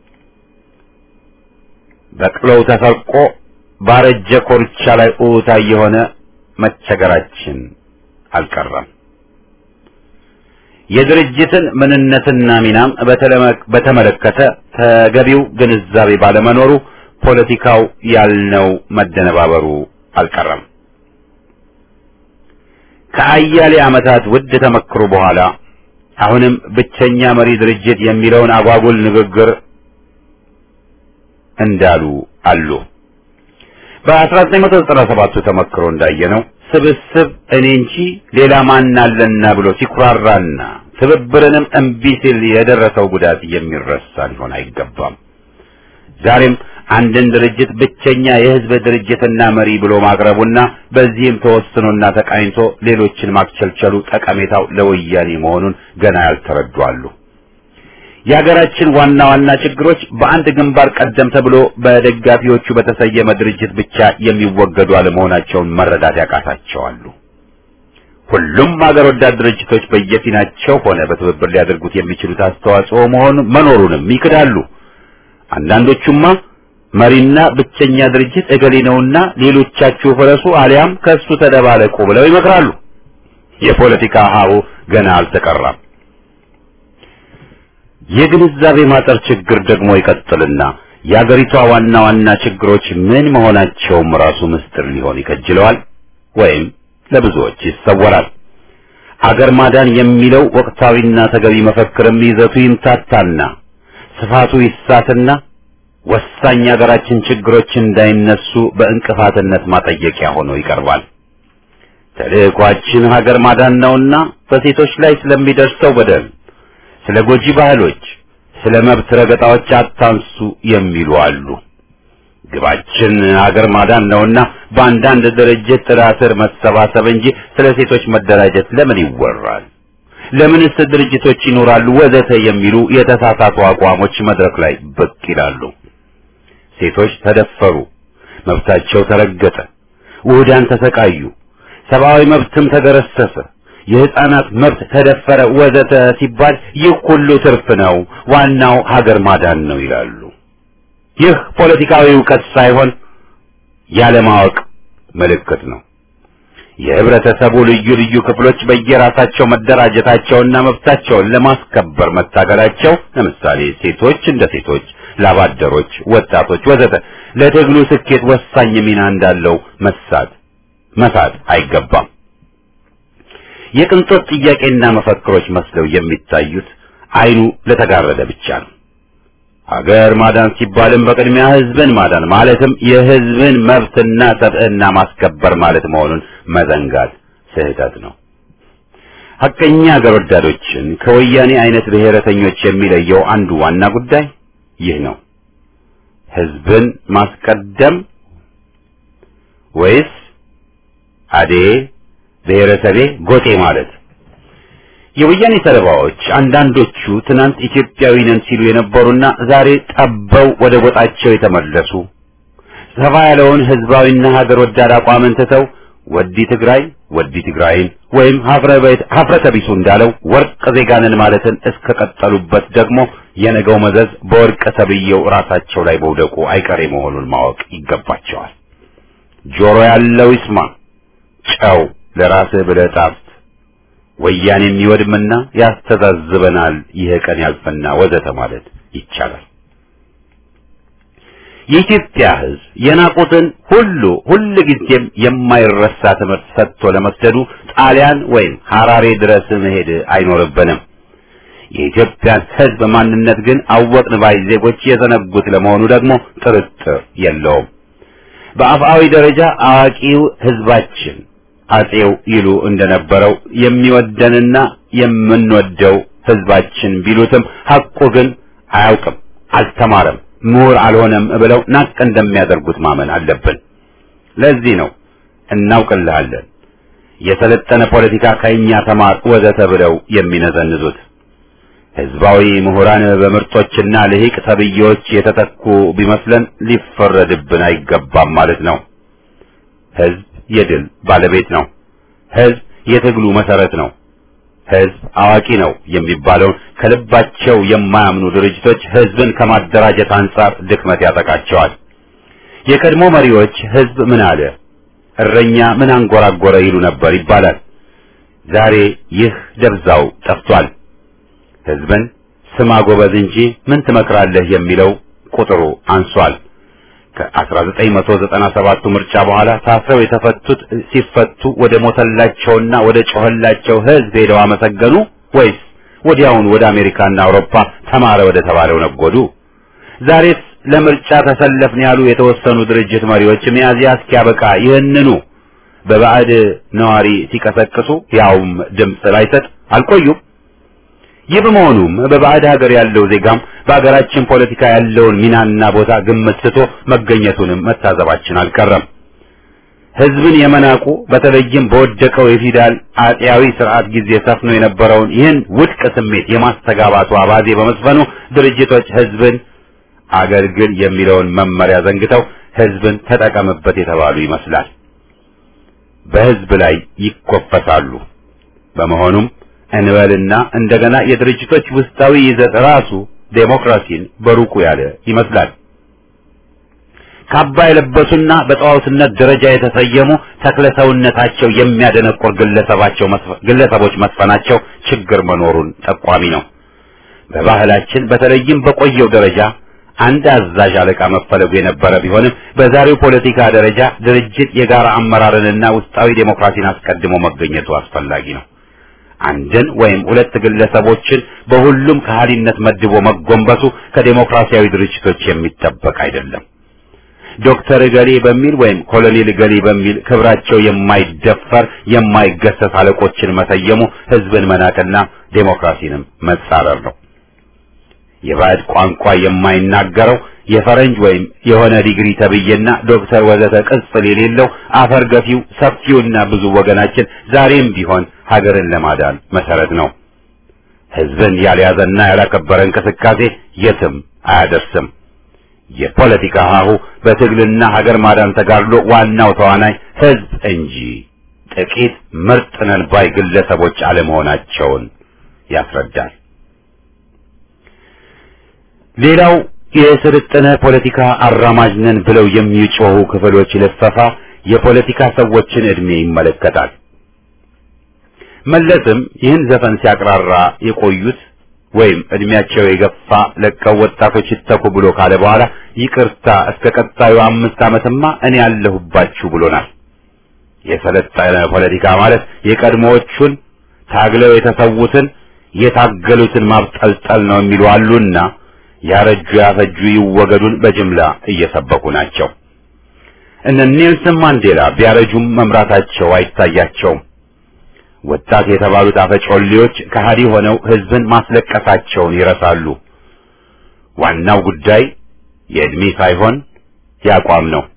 በቅሎው ተሰርቆ ባረጀ ኮርቻ ላይ ኡታ የሆነ መቸገራችን አልቀረም። የድርጅትን ምንነትና ሚናም በተመለከተ ተገቢው ግንዛቤ ባለመኖሩ ፖለቲካው ያልነው መደነባበሩ አልቀረም። ከአያሌ ዓመታት ውድ ተመክሮ በኋላ አሁንም ብቸኛ መሪ ድርጅት የሚለውን አጓጉል ንግግር እንዳሉ አሉ። በአስራ ዘጠኝ መቶ ዘጠና ሰባት ተመክሮ እንዳየነው ስብስብ እኔ እንጂ ሌላ ማን አለና ብሎ ሲኩራራና ትብብርንም እምቢ ሲል የደረሰው ጉዳት የሚረሳ ሊሆን አይገባም። ዛሬም አንድን ድርጅት ብቸኛ የህዝብ ድርጅትና መሪ ብሎ ማቅረቡና በዚህም ተወስኖና ተቃኝቶ ሌሎችን ማክቸልቸሉ ጠቀሜታው ለወያኔ መሆኑን ገና ያልተረዱ አሉ። የሀገራችን ዋና ዋና ችግሮች በአንድ ግንባር ቀደም ተብሎ በደጋፊዎቹ በተሰየመ ድርጅት ብቻ የሚወገዱ አለመሆናቸውን መረዳት ያቃታቸዋሉ። ሁሉም ሀገር ወዳድ ድርጅቶች በየፊናቸው ሆነ በትብብር ሊያደርጉት የሚችሉት አስተዋጽኦ መሆኑ መኖሩንም ይክዳሉ። አንዳንዶቹማ መሪና ብቸኛ ድርጅት እገሌ ነውና ሌሎቻችሁ ፈረሱ አሊያም ከሱ ተደባለቁ ብለው ይመክራሉ። የፖለቲካ ሀሁ ገና አልተቀራም። የግንዛቤ ማጠር ችግር ደግሞ ይቀጥልና የአገሪቷ ዋና ዋና ችግሮች ምን መሆናቸውም ራሱ ምስጢር ሊሆን ይከጅለዋል ወይም ለብዙዎች ይሰወራል። አገር ማዳን የሚለው ወቅታዊና ተገቢ መፈክርም ይዘቱ ይምታታና ስፋቱ ይሳትና ወሳኝ የሀገራችን ችግሮች እንዳይነሱ በእንቅፋትነት ማጠየቂያ ሆኖ ይቀርባል። ተልዕኳችን ሀገር ማዳን ነውና በሴቶች ላይ ስለሚደርሰው በደል፣ ስለ ጎጂ ባህሎች፣ ስለ መብት ረገጣዎች አታንሱ የሚሉ አሉ። ግባችን ሀገር ማዳን ነውና በአንዳንድ ድርጅት ጥላ ስር መሰባሰብ እንጂ ስለ ሴቶች መደራጀት ለምን ይወራል? ለምንስ ድርጅቶች ይኖራሉ? ወዘተ የሚሉ የተሳሳቱ አቋሞች መድረክ ላይ ብቅ ይላሉ። ሴቶች ተደፈሩ፣ መብታቸው ተረገጠ፣ ውህዳን ተሰቃዩ፣ ሰብአዊ መብትም ተገረሰሰ፣ የህፃናት መብት ተደፈረ ወዘተ ሲባል ይህ ሁሉ ትርፍ ነው፣ ዋናው ሀገር ማዳን ነው ይላሉ። ይህ ፖለቲካዊ ዕውቀት ሳይሆን ያለማወቅ ምልክት ነው። የህብረተሰቡ ልዩ ልዩ ክፍሎች በየራሳቸው መደራጀታቸውና መብታቸውን ለማስከበር መታገላቸው፣ ለምሳሌ ሴቶች እንደ ሴቶች፣ ላባደሮች፣ ወጣቶች ወዘተ ለትግሉ ስኬት ወሳኝ ሚና እንዳለው መሳት መሳት አይገባም። የቅንጦት ጥያቄና መፈክሮች መስለው የሚታዩት አይኑ ለተጋረደ ብቻ ነው። ሀገር ማዳን ሲባልም በቅድሚያ ህዝብን ማዳን ማለትም የህዝብን መብትና ሰብዕና ማስከበር ማለት መሆኑን መዘንጋት ስህተት ነው። ሐቀኛ አገር ወዳዶችን ከወያኔ አይነት ብሔረተኞች የሚለየው አንዱ ዋና ጉዳይ ይህ ነው። ህዝብን ማስቀደም ወይስ አዴ ብሔረሰቤ ጎጤ ማለት? የወያኔ ሰለባዎች አንዳንዶቹ ትናንት ኢትዮጵያዊ ነን ሲሉ የነበሩና ዛሬ ጠበው ወደ ጎጣቸው የተመለሱ ሰፋ ያለውን ህዝባዊና ሀገር ወዳድ አቋምን ትተው ወዲ ትግራይ ወዲ ትግራይን ወይም ሀፍረተ ቢሱ እንዳለው ወርቅ ዜጋንን ማለትን እስከቀጠሉበት ደግሞ የነገው መዘዝ በወርቅ ተብየው ራሳቸው ላይ መውደቁ አይቀሬ መሆኑን ማወቅ ይገባቸዋል። ጆሮ ያለው ይስማ፣ ጨው ለራስህ ብለህ ጣፍ፣ ወያኔ የሚወድምና ያስተዛዝበናል፣ ይህ ቀን ያልፈና ወዘተ ማለት ይቻላል። የኢትዮጵያ ህዝብ የናቁትን ሁሉ ሁሉ ጊዜም የማይረሳ ትምህርት ሰጥቶ ለመስደዱ ጣሊያን ወይም ሐራሬ ድረስ መሄድ አይኖርብንም። የኢትዮጵያን ህዝብ ማንነት ግን አወቅን ባይ ዜጎች የዘነጉት ለመሆኑ ደግሞ ጥርጥር የለውም። በአፍአዊ ደረጃ አዋቂው ህዝባችን አጼው ይሉ እንደነበረው የሚወደንና የምንወደው ህዝባችን ቢሉትም ሐቁ ግን አያውቅም፣ አልተማረም፣ ምሁር አልሆነም ብለው ናቅ እንደሚያደርጉት ማመን አለብን። ለዚህ ነው እናውቅልሃለን፣ የሰለጠነ ፖለቲካ ከኛ ተማር ወዘተ ብለው የሚነዘንዙት። ህዝባዊ ምሁራን በምርጦችና ልሂቅ ተብዬዎች የተተኩ ቢመስለን ሊፈረድብን አይገባም ማለት ነው። ህዝብ የድል ባለቤት ነው። ህዝብ የትግሉ መሰረት ነው። ህዝብ አዋቂ ነው የሚባለውን ከልባቸው የማያምኑ ድርጅቶች ህዝብን ከማደራጀት አንጻር ድክመት ያጠቃቸዋል። የቀድሞ መሪዎች ህዝብ ምን አለ፣ እረኛ ምን አንጎራጎረ ይሉ ነበር ይባላል። ዛሬ ይህ ደብዛው ጠፍቷል። ህዝብን ስማ ጎበዝ እንጂ ምን ትመክራለህ የሚለው ቁጥሩ አንሷል። ከአስራ ዘጠኝ መቶ ዘጠና ሰባት ምርጫ በኋላ ታስረው የተፈቱት ሲፈቱ ወደ ሞተላቸውና ወደ ጮህላቸው ህዝብ ሄደው አመሰገኑ ወይስ ወዲያውን ወደ አሜሪካና አውሮፓ ተማረ ወደ ተባለው ነጎዱ? ዛሬስ ለምርጫ ተሰለፍን ያሉ የተወሰኑ ድርጅት መሪዎች ሚያዝያ እስኪያበቃ ይህንኑ በባዕድ ነዋሪ ሲቀሰቅሱ ያውም ድምፅ ላይሰጥ አልቆዩም። ይህ በመሆኑም በባዕድ ሀገር ያለው ዜጋም በሀገራችን ፖለቲካ ያለውን ሚናና ቦታ ግምት ስቶ መገኘቱንም መታዘባችን አልቀረም። ህዝብን የመናቁ በተለይም በወደቀው የፊውዳል አጤያዊ ስርዓት ጊዜ ሰፍኖ የነበረውን ይህን ውድቅ ስሜት የማስተጋባቱ አባዜ በመስፈኑ ድርጅቶች ህዝብን አገልግል የሚለውን መመሪያ ዘንግተው ህዝብን ተጠቀምበት የተባሉ ይመስላል። በህዝብ ላይ ይኮፈሳሉ። በመሆኑም እንበልና እንደገና የድርጅቶች ውስጣዊ ይዘት ራሱ ዴሞክራሲን በሩቁ ያለ ይመስላል። ካባ የለበሱና በጣዖትነት ደረጃ የተሰየሙ ተክለሰውነታቸው የሚያደነቁር ግለሰባቸው ግለሰቦች መስፈናቸው ችግር መኖሩን ጠቋሚ ነው። በባህላችን በተለይም በቆየው ደረጃ አንድ አዛዥ አለቃ መፈለጉ የነበረ ቢሆንም በዛሬው ፖለቲካ ደረጃ ድርጅት የጋራ አመራርንና ውስጣዊ ዴሞክራሲን አስቀድሞ መገኘቱ አስፈላጊ ነው። አንድን ወይም ሁለት ግለሰቦችን በሁሉም ከሃዲነት መድቦ መጎንበሱ ከዴሞክራሲያዊ ድርጅቶች የሚጠበቅ አይደለም። ዶክተር ገሌ በሚል ወይም ኮሎኔል ገሌ በሚል ክብራቸው የማይደፈር የማይገሰስ አለቆችን መሰየሙ ህዝብን መናቅና ዴሞክራሲንም መጻረር ነው። የባዕድ ቋንቋ የማይናገረው የፈረንጅ ወይም የሆነ ዲግሪ ተብዬና ዶክተር ወዘተ ቅጽል የሌለው አፈር ገፊው ሰፊውና ብዙ ወገናችን ዛሬም ቢሆን ሀገርን ለማዳን መሰረት ነው። ህዝብን ያልያዘና ያላከበረ እንቅስቃሴ የትም አያደርስም። የፖለቲካ ሀሁ በትግልና ሀገር ማዳን ተጋድሎ ዋናው ተዋናይ ህዝብ እንጂ ጥቂት ምርጥ ነን ባይ ግለሰቦች አለመሆናቸውን ያስረዳል። ሌላው የስልጠነ ፖለቲካ አራማጅ ነን ብለው የሚጮሁ ክፍሎች ልፈፋ የፖለቲካ ሰዎችን እድሜ ይመለከታል። መለስም ይህን ዘፈን ሲያቅራራ የቆዩት ወይም እድሜያቸው የገፋ ለቀው ወጣቶች ይተኩ ብሎ ካለ በኋላ ይቅርታ እስከ ቀጣዩ አምስት ዓመትማ እኔ ያለሁባችሁ ብሎናል። የሰለጠነ ፖለቲካ ማለት የቀድሞዎቹን ታግለው የተሰዉትን የታገሉትን ማብጠልጠል ነው የሚሉ አሉና ያረጁ ያፈጁ ይወገዱን በጅምላ እየሰበኩ ናቸው። እነ ኔልሰን ማንዴላ ቢያረጁም መምራታቸው አይታያቸውም። ወጣት የተባሉት አፈጮሌዎች ከሃዲ ሆነው ህዝብን ማስለቀሳቸውን ይረሳሉ። ዋናው ጉዳይ የእድሜ ሳይሆን ያቋም ነው።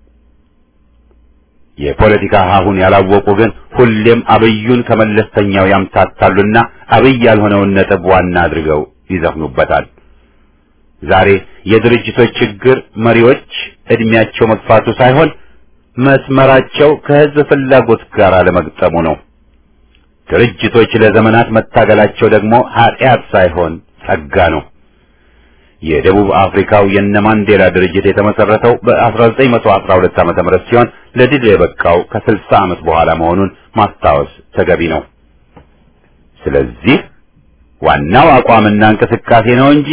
የፖለቲካ ሀሁን ያላወቁ ግን ሁሌም አብዩን ከመለስተኛው ያምታታሉና አብይ ያልሆነውን ነጥብ ዋና አድርገው ይዘፍኑበታል። ዛሬ የድርጅቶች ችግር መሪዎች እድሜያቸው መግፋቱ ሳይሆን መስመራቸው ከህዝብ ፍላጎት ጋር አለመግጠሙ ነው። ድርጅቶች ለዘመናት መታገላቸው ደግሞ ኃጢአት ሳይሆን ጸጋ ነው። የደቡብ አፍሪካው የነ ማንዴላ ድርጅት የተመሰረተው በአስራ ዘጠኝ መቶ አስራ ሁለት ዓመተ ምህረት ሲሆን ለድል የበቃው ከስልሳ ዓመት በኋላ መሆኑን ማስታወስ ተገቢ ነው። ስለዚህ ዋናው አቋምና እንቅስቃሴ ነው እንጂ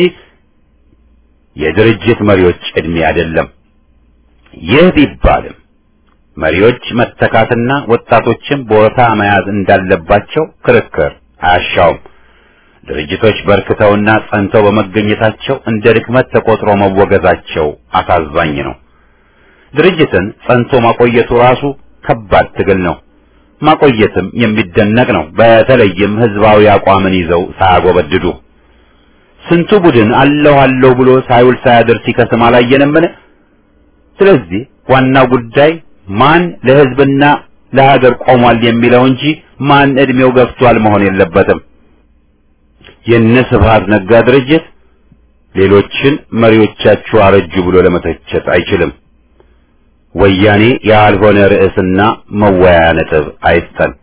የድርጅት መሪዎች እድሜ አይደለም። ይህ ቢባልም መሪዎች መተካትና ወጣቶችን ቦታ መያዝ እንዳለባቸው ክርክር አያሻውም። ድርጅቶች በርክተውና ጸንተው በመገኘታቸው እንደ ድክመት ተቆጥሮ መወገዛቸው አሳዛኝ ነው። ድርጅትን ጸንቶ ማቆየቱ ራሱ ከባድ ትግል ነው። ማቆየትም የሚደነቅ ነው። በተለይም ህዝባዊ አቋምን ይዘው ሳያጎበድዱ ስንቱ ቡድን አለሁ አለሁ ብሎ ሳይውል ሳያድር ሲከስም አላየንምን? ስለዚህ ዋናው ጉዳይ ማን ለህዝብና ለሀገር ቆሟል የሚለው እንጂ ማን እድሜው ገፍቷል መሆን የለበትም። የነ ስብሐት ነጋ ድርጅት ሌሎችን መሪዎቻችሁ አረጁ ብሎ ለመተቸት አይችልም። ወያኔ ያልሆነ ርዕስና መወያያ ነጥብ አይስጠን።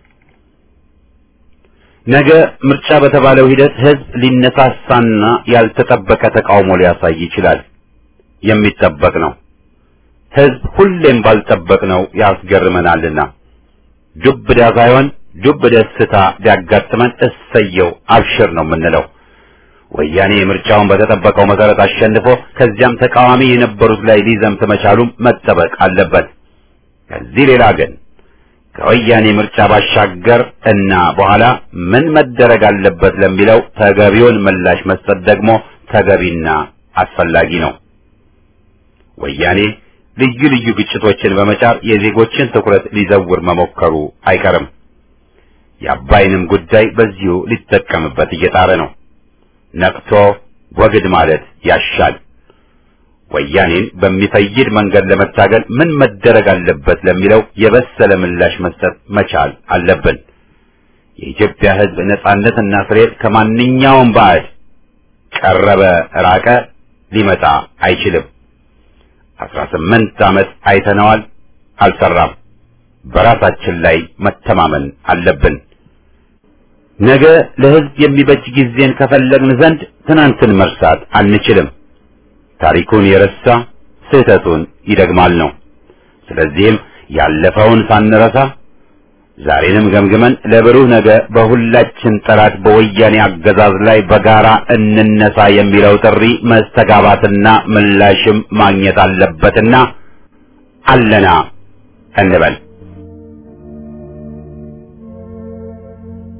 ነገ ምርጫ በተባለው ሂደት ህዝብ ሊነሳሳና ያልተጠበቀ ተቃውሞ ሊያሳይ ይችላል። የሚጠበቅ ነው። ህዝብ ሁሌም ባልጠበቅነው ያስገርመናልና ዱብዳ ሳይሆን ዱብ ደስታ ቢያጋጥመን እሰየው አብሽር ነው የምንለው። ወያኔ ምርጫውን በተጠበቀው መሰረት አሸንፎ ከዚያም ተቃዋሚ የነበሩት ላይ ሊዘምት መቻሉም መጠበቅ አለበት። ከዚህ ሌላ ግን ከወያኔ ምርጫ ባሻገር እና በኋላ ምን መደረግ አለበት ለሚለው ተገቢውን ምላሽ መስጠት ደግሞ ተገቢና አስፈላጊ ነው። ወያኔ ልዩ ልዩ ግጭቶችን በመጫር የዜጎችን ትኩረት ሊዘውር መሞከሩ አይቀርም። የአባይንም ጉዳይ በዚሁ ሊጠቀምበት እየጣረ ነው። ነቅቶ ወግድ ማለት ያሻል። ወያኔን በሚፈይድ መንገድ ለመታገል ምን መደረግ አለበት ለሚለው የበሰለ ምላሽ መስጠት መቻል አለብን። የኢትዮጵያ ሕዝብ ነጻነትና ፍሬት ከማንኛውም ባዕድ ቀረበ ራቀ ሊመጣ አይችልም። አስራ ስምንት ዓመት አይተነዋል፣ አልሰራም። በራሳችን ላይ መተማመን አለብን። ነገ ለሕዝብ የሚበጅ ጊዜን ከፈለግን ዘንድ ትናንትን መርሳት አንችልም። ታሪኩን የረሳ ስህተቱን ይደግማል ነው። ስለዚህም ያለፈውን ሳንረሳ ዛሬንም ገምግመን ለብሩህ ነገ በሁላችን ጠላት በወያኔ አገዛዝ ላይ በጋራ እንነሳ የሚለው ጥሪ መስተጋባትና ምላሽም ማግኘት አለበትና አለና እንበል።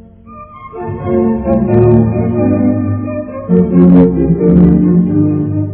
Thank you.